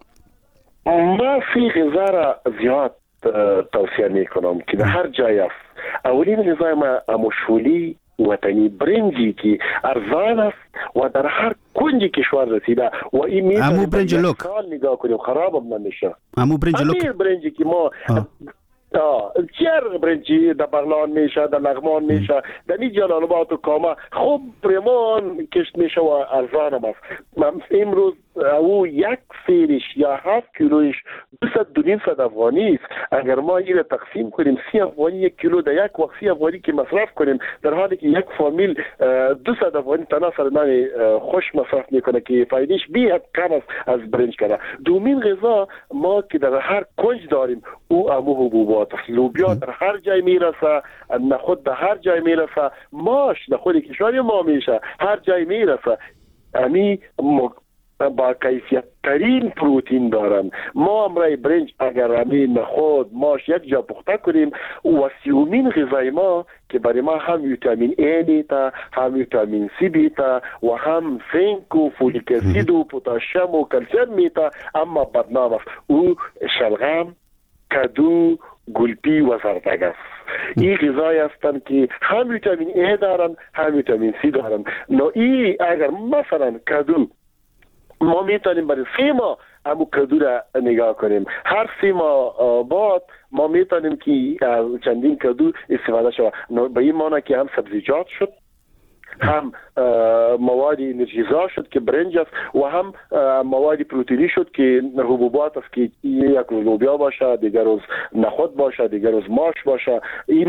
ما فی غذا را زیاد توصیه میکنم که در هر جای است. اولین غذای ما مشولی وطنی برنجی که ارزان است و در هر کنج کشور رسیده و این میتونه برنج لوک نگاه کنیم خراب هم نمیشه. برنجی که ما چیر برنجی در بغلان میشه، در لغمان میشه، در این جلال آباد و کامه خوب پریمان کشت میشه و ارزان هم است. امروز او یک سیرش یا 7 کیلویش 200 افغانی است. اگر ما این را تقسیم کنیم 30 افغانی یک کیلو در یک وقت 30 افغانی که مصرف کنیم، در حالی که یک فامیل 200 افغانی تنها سر نان خوش مصرف میکنه که فایدهش بیاد کم است از برنج کنه. دومین غذا ما که در هر کنج داریم او امو حبوبات است. لوبیا در هر جای میرسه، نخود در هر جای میرسه، ماش در خود کشور ما میشه هر جای میرسه. امی با کیفیت ترین پروتین دارن. ما امرای برنج اگر همین نخود ماش یک جا پخته کنیم و سیومین غذای ما که برای ما هم ویتامین ای میتا، هم ویتامین سی بیتا و هم زنک و فولیک اسید و پتاسیم و کلسیم میتا، اما بدنام است. او شلغم، کدو، گلپی و زردگ است. این غذای هستند که هم ویتامین ای دارن هم ویتامین سی دارن. نو ای اگر مثلا کدو ما میتونیم برای 3 ماه همون کدو را نگاه کنیم، هر 3 ماه بعد ما میتونیم که چندین کدو استفاده شود. به این معنی که هم سبزیجات شد، هم مواد انرژیزا شد که برنج است و هم مواد پروتئینی شد که حبوبات است که یک روز لوبیا باشه، دیگر روز نخود باشه، دیگر روز ماش باشه. این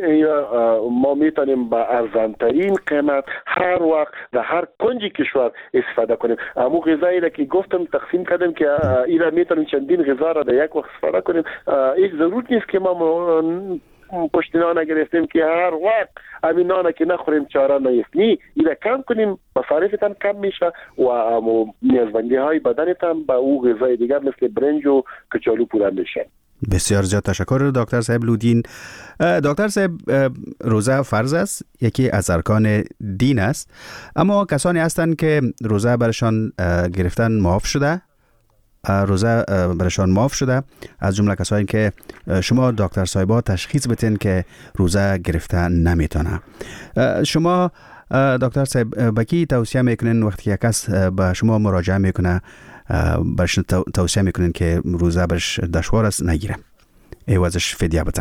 ما میتونیم با ارزانترین قیمت هر وقت در هر کنج کشور استفاده کنیم. امو غذایی را که گفتم تقسیم کردیم که این را میتونیم چندین غذا را در یک وقت استفاده کنیم. هیچ ضرورت نیست که ما پشت نان گرفتیم که هر وقت همین نان که نخوریم چاره نیست. نی این کم کنیم، مصارفتان کم میشه و نیازمندی های بدنتان با او غذای دیگر مثل برنج و کچالو پوره میشه. بسیار زیاد تشکر دکتر صاحب لودین. دکتر صاحب، روزه فرض است، یکی از ارکان دین است، اما کسانی هستند که روزه برشان گرفتن معاف شده، از جمله کسانی که شما دکتر صاحبا تشخیص بدین که روزه گرفته نمیتونه. شما دکتر صاحب به کی توصیه میکنین وقتی که کس به شما مراجعه میکنه برش توصیه میکنین که روزه برش دشوار است نگیره، عوضش فدیه بده؟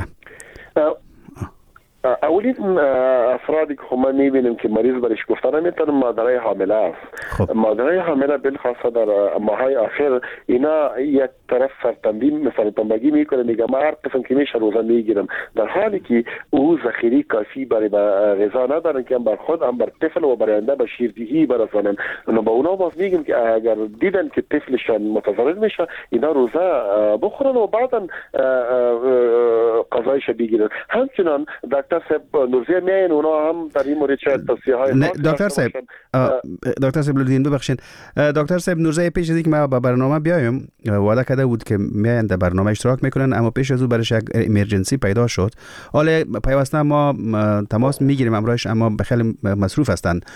اولین افرادی که ما میبینیم که مریض برش گفتن نمیتونه مادرای حامله است. مادرای حامله بالخاصه در ماهای آخر اینا یک طرف سرتنبی مثلا تنبگی میکنه، میگه ما هر قسم که میشه روزه میگیرم، در حالی که او ذخیره کافی برای غذا ندارن که هم بر خود هم بر طفل و برای آینده به شیردهی برسانن. با اونا باز میگیم که اگر دیدن که طفلشان متضرر میشه اینا روزه بخورن و بعدا قضایش بگیرن. همچنان دکتر صاحب نورزی میاین اونا هم در این مورد شاید توصیه های دکتر صاحب لودین ببخشید. دکتر صاحب نورزی پیش از اینکه ما با برنامه بیایم وعده کرده بود که میاین در برنامه اشتراک میکنن، اما پیش از او برش یک امرجنسی پیدا شد. حالا پیوسته ما تماس میگیریم امروز، اما خیلی مصروف هستند.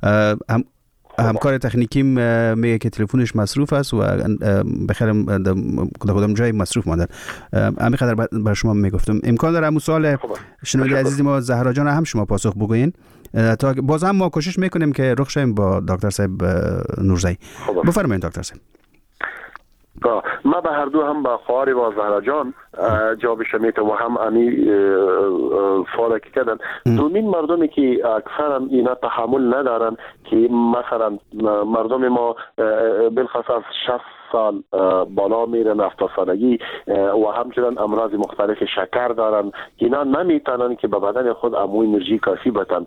همکار تکنیکی میگه که تلفنش مصروف است و بخیر کدام جای مصروف ماندن. همین قدر برای شما میگفتم. امکان داره همون سوال شنونده عزیز ما زهرا جان هم شما پاسخ بگوین. تا باز هم ما کوشش میکنیم که رخ شیم با دکتر صاحب نورزی. بفرمایید دکتر صاحب. ما به هر دو هم با خواهر و زهرا جان جواب شمیتم و هم امی سوالا که کردن. دومین مردمی که اکثرا اینا تحمل ندارن که مثلا مردم ما بالخصوص از 60 سال بالا میرن، 70 سالگی و همچنان امراض مختلف شکر دارن، اینا نمیتونن که به بدن خود امو انرژی کافی بدن.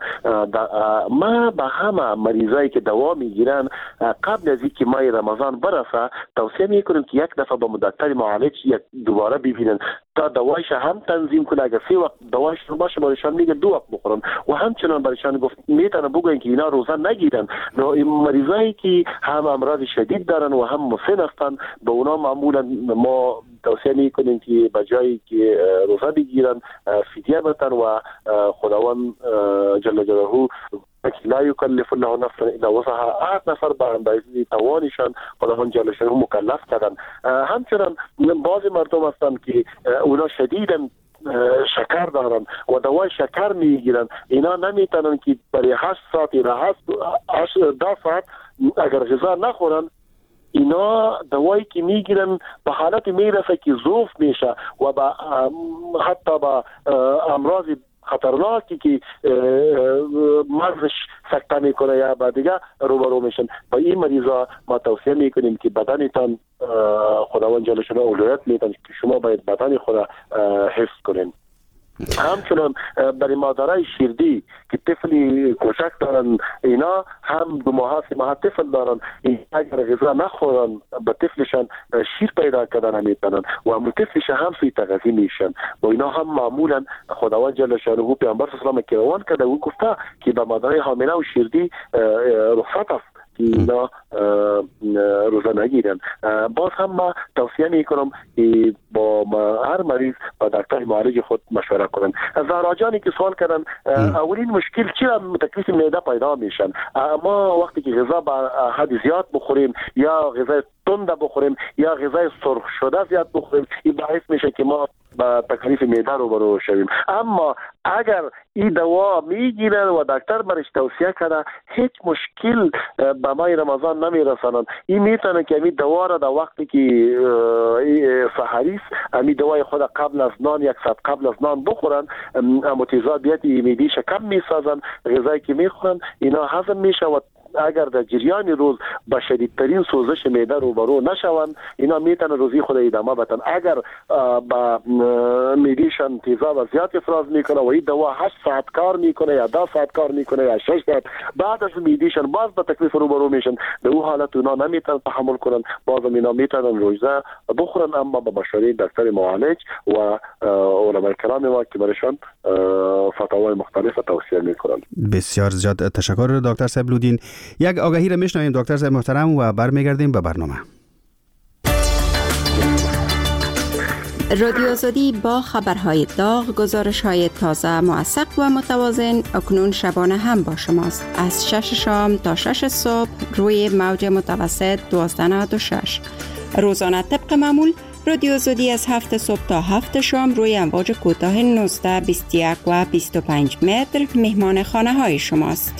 ما به همه مریضایی که دوا میگیرن قبل از اینکه ماه رمضان برسه توصیه میکنیم که یک دفعه با دکتر معالج دوباره ببینن تا دوایش هم تنظیم کنه. اگر 3 وقت دوایش باشه برایشان میگه 2 وقت بخورن و همچنان برایشان گفت میتونه بگن که اینا روزه نگیرن. این مریضایی که هم امراض شدید دارن و هم مسن هستن به اونا معمولا ما توصیه میکنیم که به جایی که روزه بگیرن فدیه بدن و خداوند جل جلاله لا یکلف الله نفسا الا وسعها، هر نفر به اندازه توانشان خداوند جل جلاله مکلف کردن. همچنان بعضی مردم هستن که اونا شدیداً شکر دارن و دوای شکر میگیرن، اینا نمیتونن که برای 8 ساعت یا 10 ساعت اگر غذا نخورن اینا دوایی که میگیرن به حالت میرسه که ضعف میشه و حتی با امراض خطرناکی که مغزش سکته میکنه یا با دیگه روبرو میشن. با این مریضا ما توصیه میکنیم که بدنتان خداوند جل جلاله اولویت میدن که شما باید بدن خود حفظ کنین. همچنان برای مادرای شیردی که طفلی کوچک دارن اینا هم 2 ماه 3 ماه طفل دارن، اگر غذا نخورن به طفلشان شیر پیدا کردن نمیتونن و هم طفلش هم سوی تغذیه میشن. با اینا هم معمولا خداوند جل جلاله پیامبر صلی الله علیه و آله روان کرده و گفته که به مادرای حامله و شیردی رخصت است که اینا روزه نگیرن. باز هم ما توصیه میکنم که با هر مریض با دکتر معالج خود مشوره کنن. زهرا جانی که سوال کردن اولین مشکل چرا تکلیف معده پیدا میشن؟ ما وقتی که غذا با حد زیاد بخوریم یا غذا تند بخوریم یا غذای سرخ شده زیاد بخوریم این باعث میشه که ما با تکلیف معده روبرو شویم. اما اگر این دوا میگیرن و دکتر برش توصیه کرده هیچ مشکل به ماه رمضان نمیرسانن. این میتونه که این دوا را در وقتی که سحری است این دوای خود قبل از نان 1 ساعت قبل از نان بخورن، امتزاجیت معده‌اش کم میسازن، غذایی که میخورن اینا هضم میشه و اگر در جریان روز با شدیدترین سوزش معده روبرو نشوند اینا میتونه روزی خود ادامه بدن. اگر با معدهشان تیزاب زیاد افراز میکنه و این دوا 8 ساعت کار میکنه یا 10 ساعت کار میکنه یا 6 ساعت بعد از معدهشان باز با تکلیف روبرو میشن، به اون حالت اونا نمیتونن تحمل کنن، باز اینا میتونن روزه بخورن اما با مشوره دکتر معالج و علماء کرام ما که برشان فتاوای مختلف توصیه میکنن. بسیار زیاد تشکر دکتر صاحب لودین. یک آگهی را میشنویم دکتر صاحب محترم و برمیگردیم به برنامه. رادیو آزادی با خبرهای داغ، گزارش‌های تازه، موثق و متوازن اکنون شبانه هم با شماست. از 6 شام تا 6 صبح روی موج متوسط 1296. روزانه طبق معمول رادیو آزادی از 7 صبح تا 7 شام روی امواج کوتاه 19، 21 و 25 متر مهمان خانه‌های شماست.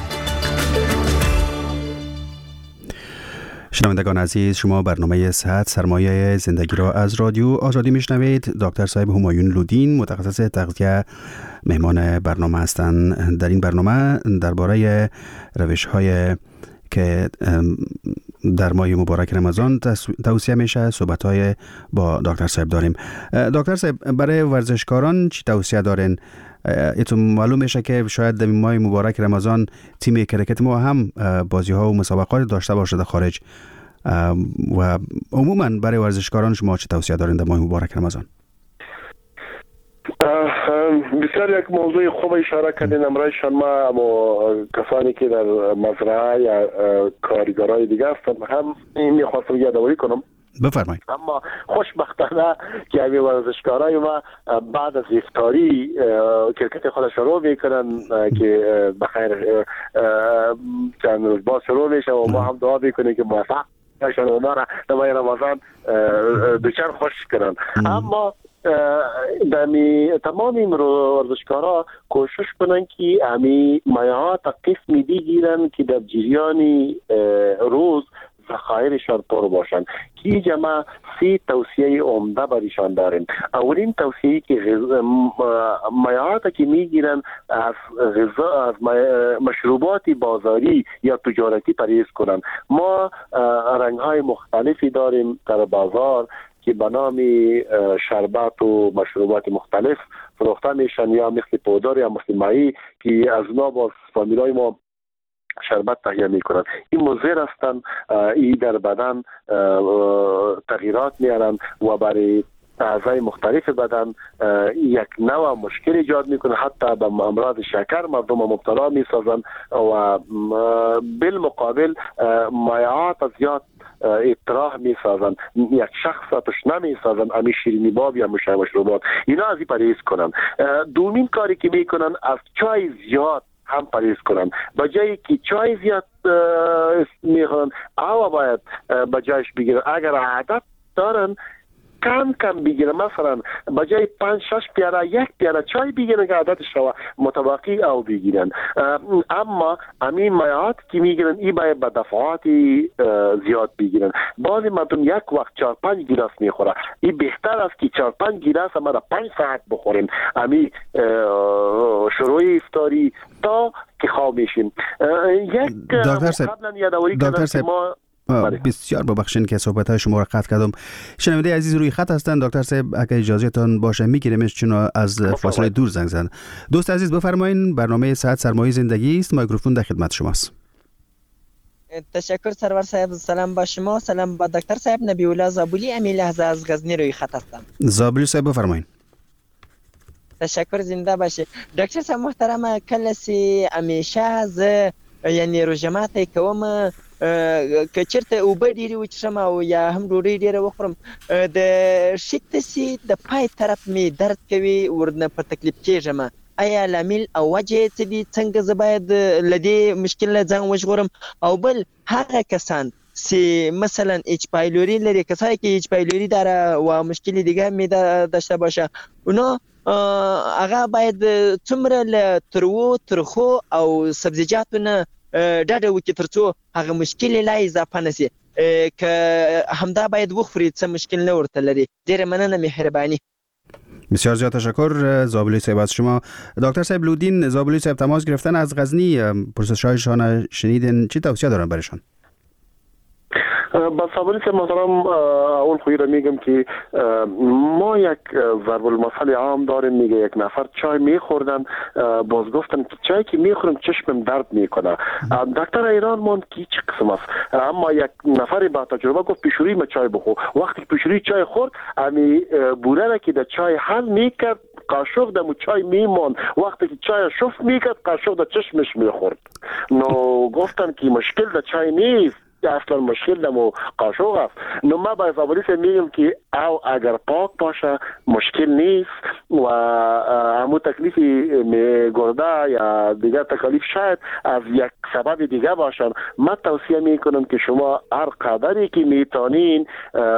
شنوندگان عزیز، شما برنامه صحت سرمایه زندگی را از رادیو آزادی میشنوید. دکتر صاحب همایون لودین متخصص تغذیه مهمان برنامه هستند. در این برنامه درباره روش‌های که در ماه مبارک رمضان توصیه میشه صحبت‌های با دکتر صاحب داریم. دکتر صاحب، برای ورزشکاران چی توصیه دارین؟ ایتون معلوم میشه که شاید در ماه مبارک رمضان تیم کرکت ما هم بازی ها و مسابقات داشته باشه در خارج و عموما برای ورزشکاران شما چه توصیه دارین در ماه مبارک رمضان؟ بسیار یک موضوع خوب اشاره کردین. امروز ما کسانی که در مزرعه یا کارگرای دیگه هستن هم این میخواستم یادآوری کنم. بفرمایید. اما خوشبختانه که همین ورزشکارای ما بعد از افطاری کرکت خودش رو میکنن که بخیر چند روز بعد شروع میشه و ما هم دعا میکنیم که موفق باشن و ما را در ماه رمضان دوچار خوش کنن. اما تمام این ورزشکارا کوشش کنن که همی مایعات قسمی بگیرن که در جریان روز ذخایرشان پر باشن که اینجا ما 3 توصیه عمده برایشان داریم. اولین توصیه که مایعاتی که میگیرن از غذا، از مشروبات بازاری یا تجارتی پرهیز کنن. ما رنگ‌های مختلفی داریم در بازار که به نام شربت و مشروبات مختلف فروخته میشن، یا مثل پودر یا مثل ماهی که از اونا با فامیلای ما شربت تهیه میکنن. این مضر هستن، این در بدن تغییرات میارن و برای اعضای مختلف بدن یک نوع مشکل ایجاد میکنه، حتی به امراض شکر مردم مبتلا میسازن و بالمقابل مایعات زیاد اطراح میسازن، یک شخص تشنه میسازن، امی شیرینی باب یا مشروبات. اینا از این پرهیز کنن. دومین کاری که میکنن از چای زیاد هم پرهیز کنن. بجایی که چای زیاد میخورن او باید بجایش بگیرن. اگر عادت دارن کم کم بگیرن، مثلا بجای 5-6 پیاله 1 پیاله چای بگیرن که عادت شوه، متوقی او بگیرن. اما همین مایعات که میگیرن این باید به دفعاتی زیاد بگیرن. بعضی مردم یک وقت 4-5 گیلاس میخوره. این بهتر است که 4-5 گیلاس ما را 5 ساعت بخوریم، همین شروع افطاری تا که خواب میشیم. یک دکتر صاحب بسیار ببخشید که صحبت شما را قطع کردم. شنونده عزیز روی خط هستند. دکتر صاحب اگه اجازه تان باشه میگیریمش، چون از فاصله دور زنگ زدن. دوست عزیز بفرمایید، برنامه صحت سرمایه زندگی است، میکروفون در خدمت شماست. تشکر سرور صاحب. سلام با شما، سلام با دکتر صاحب. نبی الله زابلی امی لحظه از غزنی روی خط هستم. زابلی صاحب بفرمایید. تشکر، زنده باشه. دکتر صاحب محترم، کلسی همیشه ز یعنی روزمات کوم که چرته اوبه ډیری وچشم او یا هم ډوډۍ ډیره وخورم، د شکتسی د پای طرف می درد کوي، ورنه په تکلیف کېږم. آیا لامل او وجه څه دي؟ څنګه زه باید لدې مشکل له ځان وژغورم؟ او بل هغه کسان چې مثلا اچ پایلوری لري، کسایی که اچ پایلوری داره و مشکلی دیگه معده داشته باشه، اونا هغه باید څومره له ترخو او سبزیجاتو نه ډاډه وکړي ترڅو هغه مشکل لا اضافه نشي، که همدا باید وخوري څه مشکل نه ورته لري. ډیره مننه، مهرباني. بسیار زیاد تشکر زابلی صاحب از شما. دکتر صاحب لودین، زابلی صاحب تماس گرفتن از غزنی، پرسش‌هایشان شنیدین، چی توصیه دارن برایشان؟ با صابری محترم اول خویی را میگم که ما یک ضرب المثل عام داریم، میگه یک نفر چای میخوردن، باز گفتن که چای که میخورم چشمم درد میکنه. دکتر ایران ماند که چه قسم است، اما یک نفر با تجربه گفت پیشوری ما چای بخور. وقتی پیشوری چای خورد، امی بوره را که در چای حل میکرد قاشق دمو چای میمون، وقتی که چای شف میکرد قاشق در چشمش میخورد. نو گفتن که مشکل در چای نیست، اصلا مشکل نمو قاشق است. نو ما با زابلیس میگم که او اگر پاک باشه مشکل نیست و همون تکلیفی گرده یا دیگر تکلیف شاید از یک سبب دیگه باشن. من توصیه میکنم که شما هر قدری که میتونین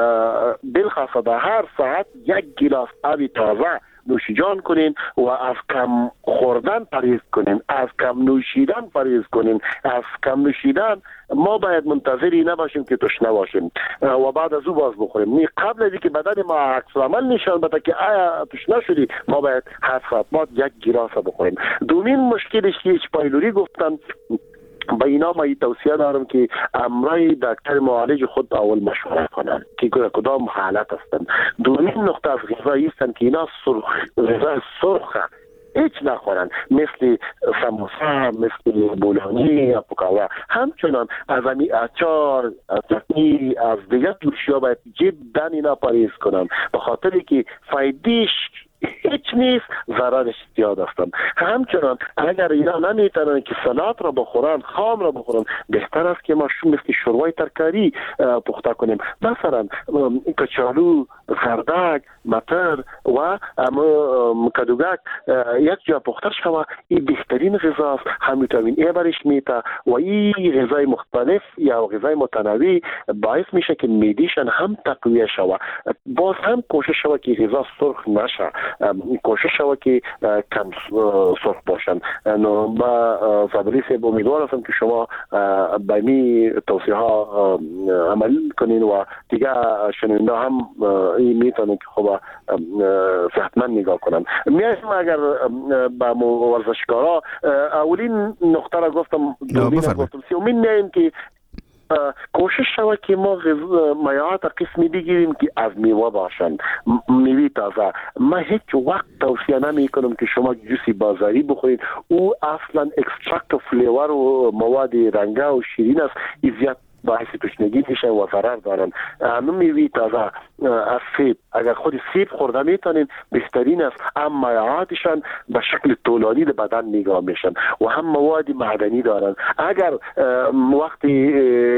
بالخاصه در هر ساعت یک گلاس آب تازه نوشیجان کنین و از کم خوردن پرهیز کنین، از کم نوشیدن پرهیز کنین. از کم نوشیدن ما باید منتظری نباشیم که تشنه باشیم و بعد از او باز بخوریم. نی قبل از اینکه بدن ما عکس العمل نشان بده که آیا تشنه شدی، ما باید هر ساعت بعد یک گلاس بخوریم. دومین مشکلش که هیچ پایلوری گفتن، با اینا ما توصیه دارم که امرای دکتر معالج خود اول مشوره کنن که کدام حالت هستند. دومین نقطه از غذایی هستند که اینا غذای سرخه هیچ نخورن، مثل سموسا، مثل بولانی یا پکاوا. همچنان از همی اچار، از چتنی، از دیگر جوشیا باید جدا اینا پرهیز کنن، به خاطری که فایدهش هیچ نیست، ضررش زیاد هستند. همچنان اگر اینا نمیتونن که سلات را بخورن، خام را بخورن، بهتر است که ما مثل شوربای ترکاری پخته کنیم. مثلا کچالو، زردک، متر و کدوگک یک جا پخته شود، این بهترین غذا است. هم ویتامین ای برش میته و این غذای مختلف یا غذای متنوع باعث میشه که معدهشان هم تقویه شود. باز هم کوشش شود که غذا سرخ نشه، کوشش شود که کم سرخ باشن. نو با زبری سیب امیدوار هستم که شما به این توصیه ها عمل کنین و دیگه شنونده هم این میتونن که خب صحتمند نگاه کنن. میاییم اگر با ورزشکارا اولین نقطه را گفتم، سومین میاییم که کوشش شود که ما مایعات قسمی بگیریم که از میوه باشن، میوه تازه. من هیچ وقت توصیه نمی کنم که شما جوسی بازاری بخورید، او اصلا اکسترکت و فلیور و مواد رنگه و شیرین است، زیاد باعث تشنگی میشه و ضرر دارن. همون میوه تازه از سیب، اگر خود سیب خورده میتونین بهترین است. هم مایعاتشان به شکل طولانی در بدن نگاه میشن و هم مواد معدنی دارن. اگر وقتی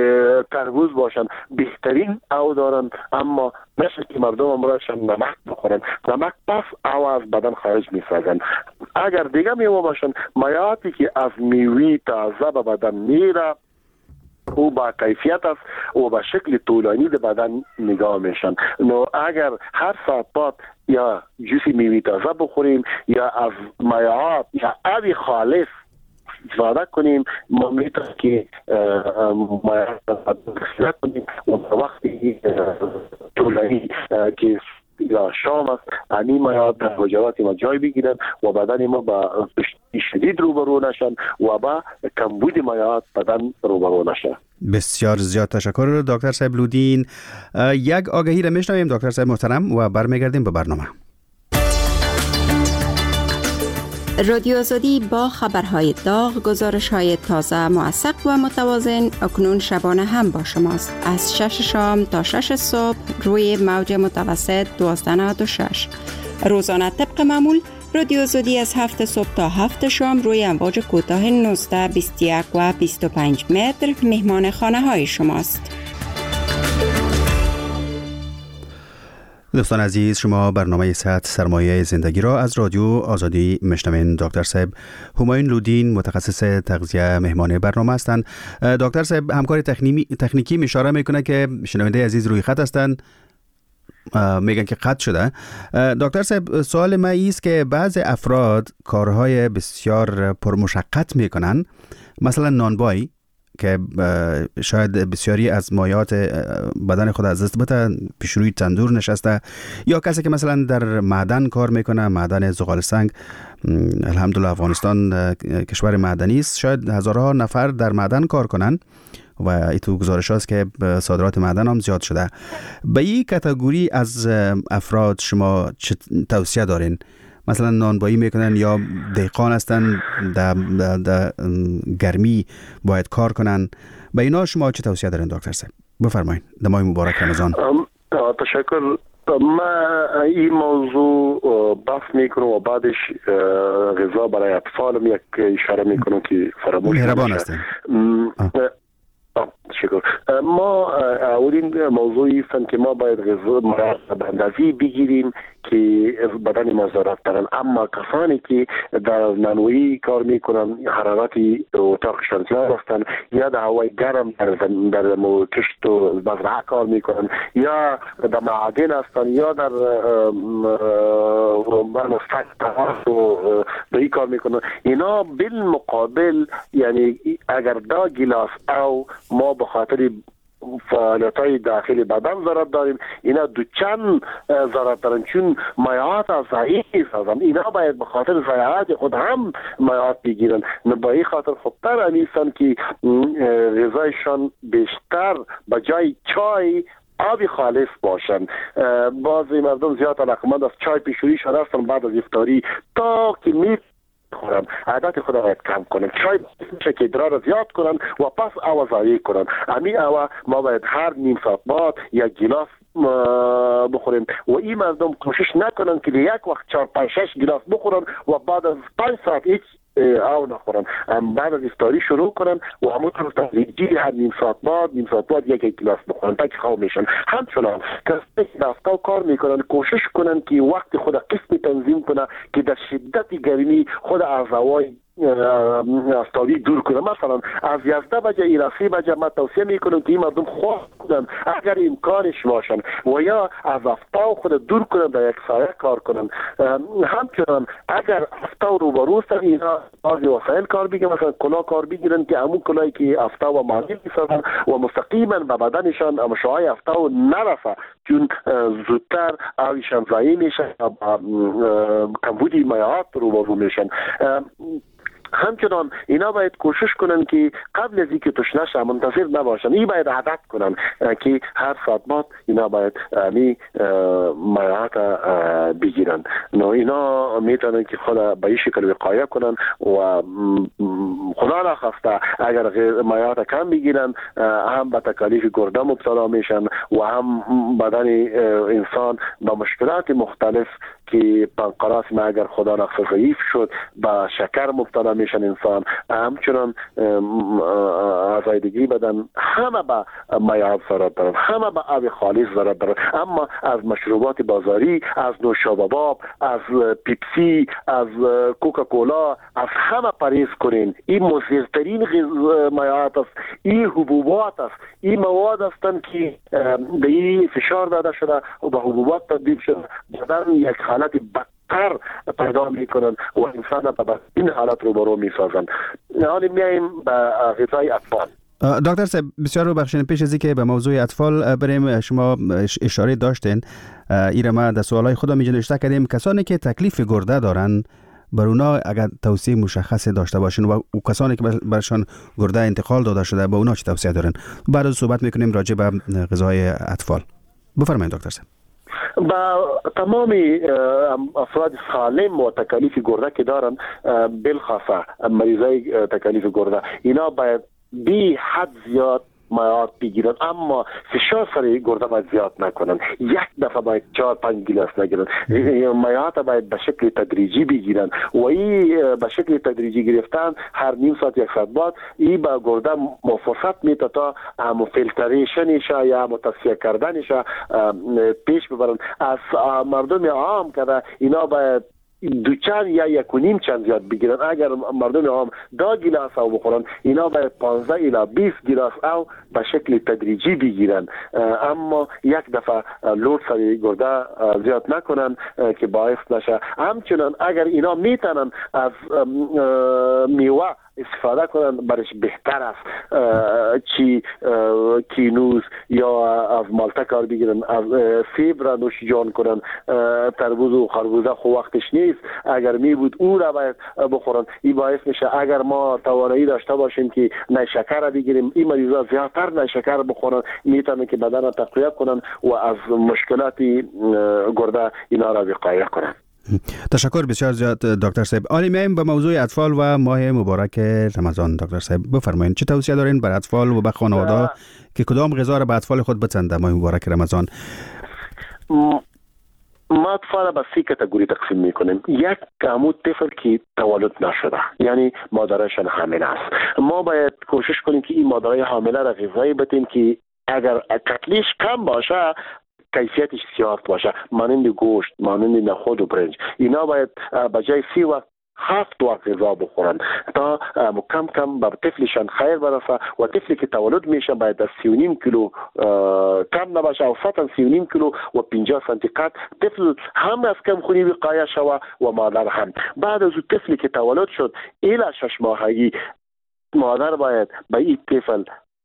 تربوز باشن بهترین او دارن، اما نشه که مردم امروزشان نمک بخورن، نمک پس او از بدن خارج میسازن. اگر دیگه میوه باشن، مایعاتی که از میوه تازه به بدن میره او با کیفیت است و به شکل طولانی در بدن نگاه میشن. نو اگر هر ساعت بعد یا جوسی میوه تازه بخوریم یا از مایعات یا آب خالص استفاده کنیم، ما میتونیم که مایعات استفاده کنیم و وقتی طولانی که یا شام است، این مایعات در حجرات ما جای بگیرن و بدن ما با سستی شدید روبرو نشن و با کمبود مایعات بدن روبرو نشن. بسیار زیاد تشکر دکتر صاحب لودین. یک آگهی را میشنویم دکتر صاحب محترم و برمیگردیم به برنامه. رادیو آزادی با خبرهای داغ، گزارش‌های تازه، موثق و متوازن اکنون شبانه هم با شماست. از 6 شام تا 6 صبح روی موج متوسط 1296. روزانه طبق معمول رادیو آزادی از 7 صبح تا 7 شام روی امواج کوتاه 19، 21 و 25 متر مهمان خانه‌های شماست. دوستان عزیز، شما برنامه صحت سرمایه زندگی را از رادیو آزادی میشنوین. دکتر صاحب همایون لودین متخصص تغذیه مهمان برنامه هستند. دکتر صاحب همکار تکنیکی اشاره میکنه که شنونده عزیز روی خط هستند، میگن که قطع شده. دکتر صاحب سوال ما است که بعض افراد کارهای بسیار پرمشقت میکنن، مثلا نانبای که شاید بسیاری از مایعات بدن خود از دست بده، پیش روی تندور نشسته، یا کسی که مثلا در معدن کار میکنه، معدن زغال سنگ. الحمدلله افغانستان کشور معدنی است، شاید هزارها نفر در معدن کار کنن و ایتو گزارش هاست که صادرات معدن هم زیاد شده. به این کاتگوری از افراد شما چه توصیه دارین؟ مثلا نانبایی میکنن یا دهقان هستن، در گرمی باید کار کنن، به اینا شما چه توصیه دارین دکتر صاحب؟ بفرمایید. در ماه مبارک رمضان. تشکر. ما این موضوع بحث میکنم و بعدش غذا برای اطفالم یک اشاره میکنم که فراموش مهربان هستین. تشکر. ما اولین موضوعی است که ما باید غذا اندازی بگیریم که بدن ما ضرورت دارن، اما کسانی که در نانوایی کار میکنن، حرارتی اتاقشان زیاد هستند، یا در هوای گرم در کشت و مزرعه کار میکنن، یا در معادن هستند، یا در مستقبل و به کار میکنن، اینا بالمقابل یعنی اگر 2 گلاس او ما به خاطر فعالیت‌های داخلی بدن ضرورت داریم، اینا دو چند ضرورت دارن، چون مایعات از ضعیف هستند، اینا باید به خاطر ضعیفات خود هم مایعات بگیرن. با این خاطر خوبتر هستند که غذایشان بیشتر به جای چای آبی خالص باشن. بعضی مردم زیاد علاقمند از چای پیشوریشان هستند بعد از افطاری تا که خورم عادت خود را باید کم کنن. چای میشه که ادرار زیاد کنن و پس او ضایع کنن. امی او ما باید هر نیم ساعت بعد یک گلاس بخوریم و این مردم کوشش نکنن که یک وقت 4-5-6 گلاس بخورن و بعد از 5 ساعت هیچ او نخورن. بعد از افطاری شروع کنن و همونطور تدریجی هر نیم ساعت بعد یک گلاس بخورن تا که خواب میشن. همچنان کسی که دفتر کار میکنن کوشش کنن که وقت خود قسمی تنظیم کنن که در شدت گرمی خود از هوای استاوی دور کنن. مثلا از 11 بجه الى 3 بجه ما توصیه میکنم که این مردم خواب کنن اگر امکانش باشن و یا از افطار خود دور کنن، در یک سایه کار کنن. همچنان اگر افطار رو بروستن اینا بعضی وسایل کار بگیرن، مثلا کلاه کار بگیرن که همون کلاهی که افطار و مانیل میسازن و مستقیما به بدنشان مشعای افطار نرسه، چون زودتر آبشان ضایع میشه، کمبودی مایعات رو میشن. همچنان اینا باید کوشش کنن که قبل از اینکه تشنه شن منتظر نباشن. این باید عادت کنن که هر ساعت بعد اینا باید مایعات بگیرن. اینا میتونن که خود به این شکل وقایه کنن و خدا نخواسته اگر مایعات کم بگیرن هم به تکالیف گرده مبتلا میشن و هم بدن انسان به مشکلات مختلف که پانکراس ما اگر خدا نخواسته ضعیف شد به شکر مبتلا میشن انسان. همچنان اعضای دیگری بدن همه به مایعات ضرورت دارن، همه به آب خالص ضرورت دارن. اما از مشروبات بازاری، از نوشابه، از پیپسی، از کوکاکولا، از همه پرهیز کنین. این مضرترین مایعات است، این حبوبات است، این مواد هستند که به این فشار داده شده و به حبوبات تبدیل شده، بدن یک حالت بدتر پیدا میکنن و انسان به این حالت روبرو میسازن. حالا میایم به غذای اطفال. دکتر صاحب بسیار بخشین، پیش از اینکه به موضوع اطفال بریم، شما اشاره داشتین ایره ما در سوالای خودم اینجا نوشته کردیم کسانی که تکلیف گرده دارن بر اونا اگر توصیه مشخصی داشته باشین و کسانی که برشان گرده انتقال داده شده با اونا چه توصیه دارن. بعد از صحبت میکنیم راجع به غذای اطفال. بفرمایید دکتر صاحب. با تمام افراد سالم و تکالیف گرده که دارن، بالخاصه مریضای تکالیف گرده، اینا باید بی حد زیاد مایعات بگیرن، اما فشار سر گرده باید زیاد نکنن. یک دفعه باید 4-5 گلاس نگیرن. مایعات باید به شکل تدریجی بگیرن و این به شکل تدریجی گرفتن هر نیم ساعت 1 ساعت بعد این به گرده فرصت میده تا فیلتریشنش یا تصفیه کردنش پیش ببرن. از مردم عام که اینا باید 2 چند یا 1.5 چند زیاد بگیرن. اگر مردم عام 2 گلاس او بخورن، اینا باید 15 الی 20 گلاس او به شکل تدریجی بگیرن، اما یک دفعه لود سر گرده زیاد نکنن که باعث نشه. همچنان اگر اینا میتونن از میوه استفاده کنن برش بهتر است، چی کینوز یا از مالته کار بگیرن، از سیب را نوش جان کنن. تربوز و خربوزه خو وقتش نیست، اگر می بود او را باید بخورن. این باعث میشه اگر ما توانایی داشته باشیم که نیشکر را بگیریم، این مریضا زیادتر نیشکر بخورن، میتونن که بدن را تقویت کنن و از مشکلات گرده اینا را وقایه کنن. تشکر بسیار زیاد دکتر صاحب. حالا میایم به موضوع اطفال و ماه مبارک رمضان. دکتر صاحب بفرمایید چه توصیه دارین بر اطفال و به خانواده که کدام غذا را به اطفال خود بتند در ماه مبارک رمضان؟ ما اطفال به 3 کاتگوری تقسیم میکنیم. یک عمود طفل که تولد نشده، یعنی مادرشان حامل است. ما باید کوشش کنیم که این مادرای حامله را غذایی بدیم که اگر کتلیش کم باشه کیفیتش زیاد باشه، مانند گوشت، مانند نخود و برنج. اینا باید به جای 3 وقت 7 وقت غذا بخورن تا کم کم به طفلشان خیر برسه و طفلی که تولد میشه باید از 3.5 کیلو کم نباشه و سطح 3.5 کیلو و 50 سانتی قد. طفل هم از کم خونی وقایه شوه و مادر هم. بعد از طفلی که تولد شد الی 6 ماهگی مادر باید به این طفل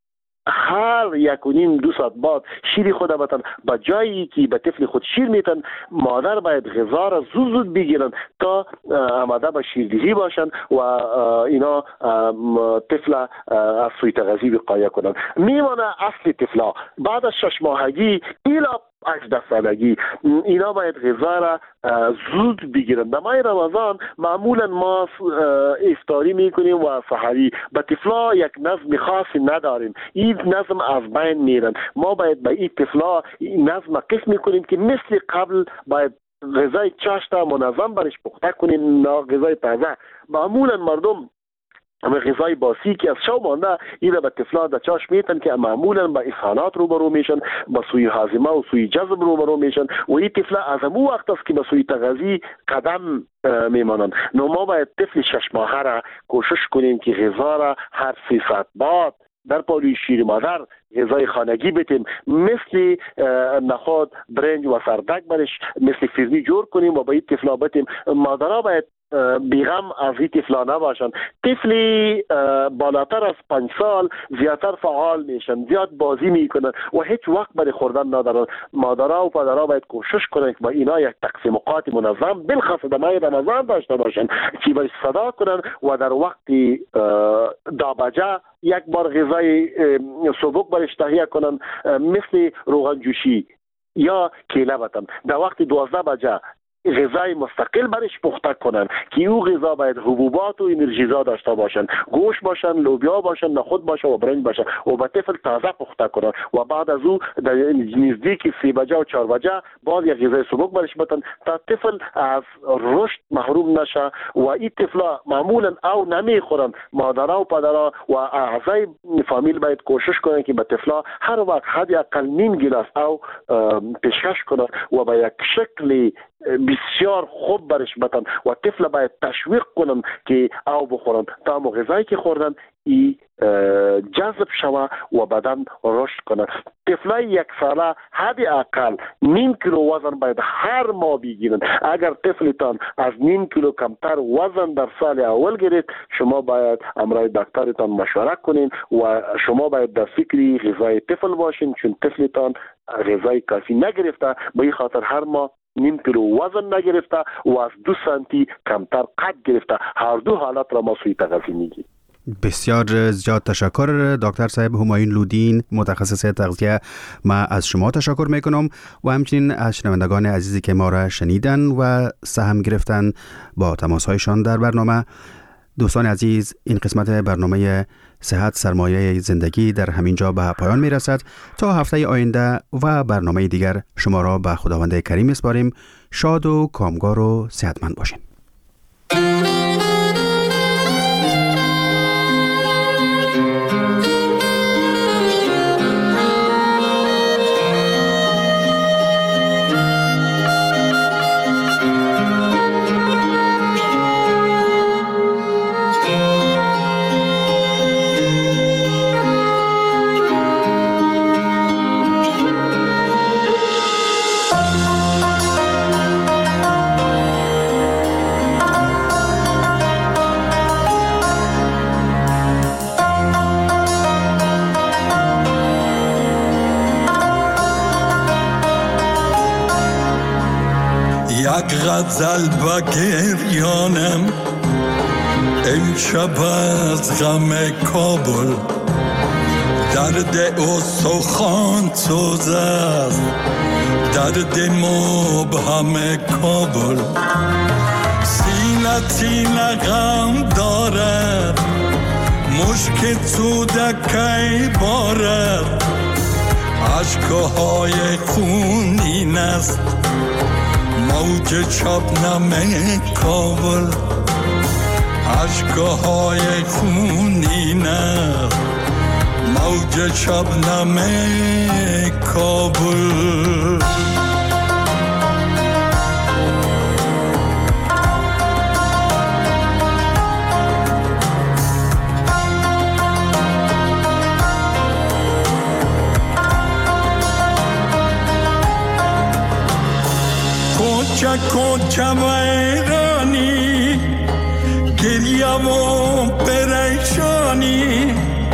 هر 1.5-2 ساعت بعد شیر خود بتن. با جایی که به طفل خود شیر میتن مادر باید غذا را زود بگیرن تا آماده به شیردهی باشن و اینا طفل از سوی تغذیه وقایه کنن. میمانه اصل طفلا بعد از 6 ماهگی الی 18 سالگی اینا باید غذا را زود بگیرن. در ماه رمضان معمولا ما افطاری میکنیم و سحری. به طفلا یک نظم خاصی نداریم، این نظم از بین میرن. ما باید به این طفلا نظم قسم میکنیم که مثل قبل باید غذای چاشتا منظم برش پخته کنیم، نه غذای تازه. معمولا مردم غذای باسی که از شو مانده اینا به طفلا در چاش میتن که معمولا با اسهالات روبرو میشن، با سوی هاضمه و سوی جذب روبرو میشن و این طفلا از امو وقت است که به سوی تغذیه قدم میمانند. نو ما باید طفل 6 ماهه را کوشش کنیم که غذا را هر 3 ساعت بعد در پالوی شیر مادر غذای خانگی بتیم، مثل نخود، برنج و سردک برش مثل فرنی جور کنیم و با این طفلا بتیم. مادرها باید بیغم از این طفلا نباشن. طفلی بالاتر از 5 سال زیادتر فعال میشن، زیاد بازی میکنن و هیچ وقت برای خوردن ندارن. مادرها و پدرها باید کوشش کنن که با اینا یک تقسیم اوقات منظم بالخصوص در ماه رمضان داشته باشن که برش صدا کنن و در وقت دابجه یک بار غذای سبک برش تهیه کنن، مثل روغن جوشی یا کیله بتن. در وقت 12 بجه غذای مستقل برش پخته کنن که او غذا باید حبوبات و انرژیزا داشته باشن، گوشت باشن، لوبیا باشن، نخود باشه و برنج باشه و به طفل تازه پخته کنن و بعد از او در نزدیک 3 بجه و 4 بجه باز یک غذای سبک برش بدن تا طفل از رشد محروم نشه. و این طفلا معمولا او نمیخورن. مادرها و پدرها و اعضای فامیل باید کوشش کنن که به طفلا هر وقت حداقل نیم گلاس او پیشکش کنن و به یک شکل بسیار خوب برش بدن و طفل باید تشویق کنن که او بخورن تا غذایی که خوردن ای جذب شوه و بدن رشد کنه. طفلای 1 ساله حداقل نیم کیلو وزن باید هر ماه بگیرن. اگر طفلتان از نیم کیلو کمتر وزن در سال اول گرفت شما باید امرای دکترتان مشوره کنین و شما باید در فکری غذای طفل باشین، چون طفلتان غذای کافی نگرفته. به این خاطر هر ماه نیم کیلو وزن نگرفته و از 2 سانتی کمتر قد گرفته. هر دو حالت را ما سوی تغذیه میگیم. بسیار زیاد تشکر دکتر صاحب همایون لودین، متخصص تغذیه. ما از شما تشکر میکنم و همچنین از شنوندگان عزیزی که ما را شنیدن و سهم گرفتن با تماسهایشان در برنامه. دوستان عزیز، این قسمت برنامه صحت سرمایه زندگی در همین جا به پایان می رسد. تا هفته آینده و برنامه دیگر شما را به خداوند کریم میسپاریم. شاد و کامگار و صحتمند باشین. غزل با گریانم امشب از غم کابل، درد استخوان سوز است، درد مبهم کابل. سینه غم دارد، مشک سودکی بارد، عشقهای خونین است، موج شبنم کابل اشک‌های خونینه موج شبنم کابل کوچه ویرانی گریه و پریشانی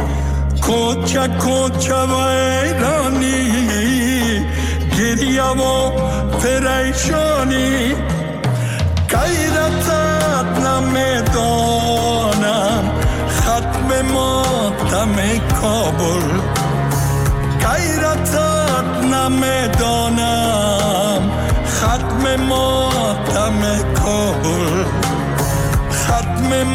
کوچه ویرانی گریه و پریشانی غیرتت نمیدانم ختم ماتم کابل غیرتت نمیدانم ختم ما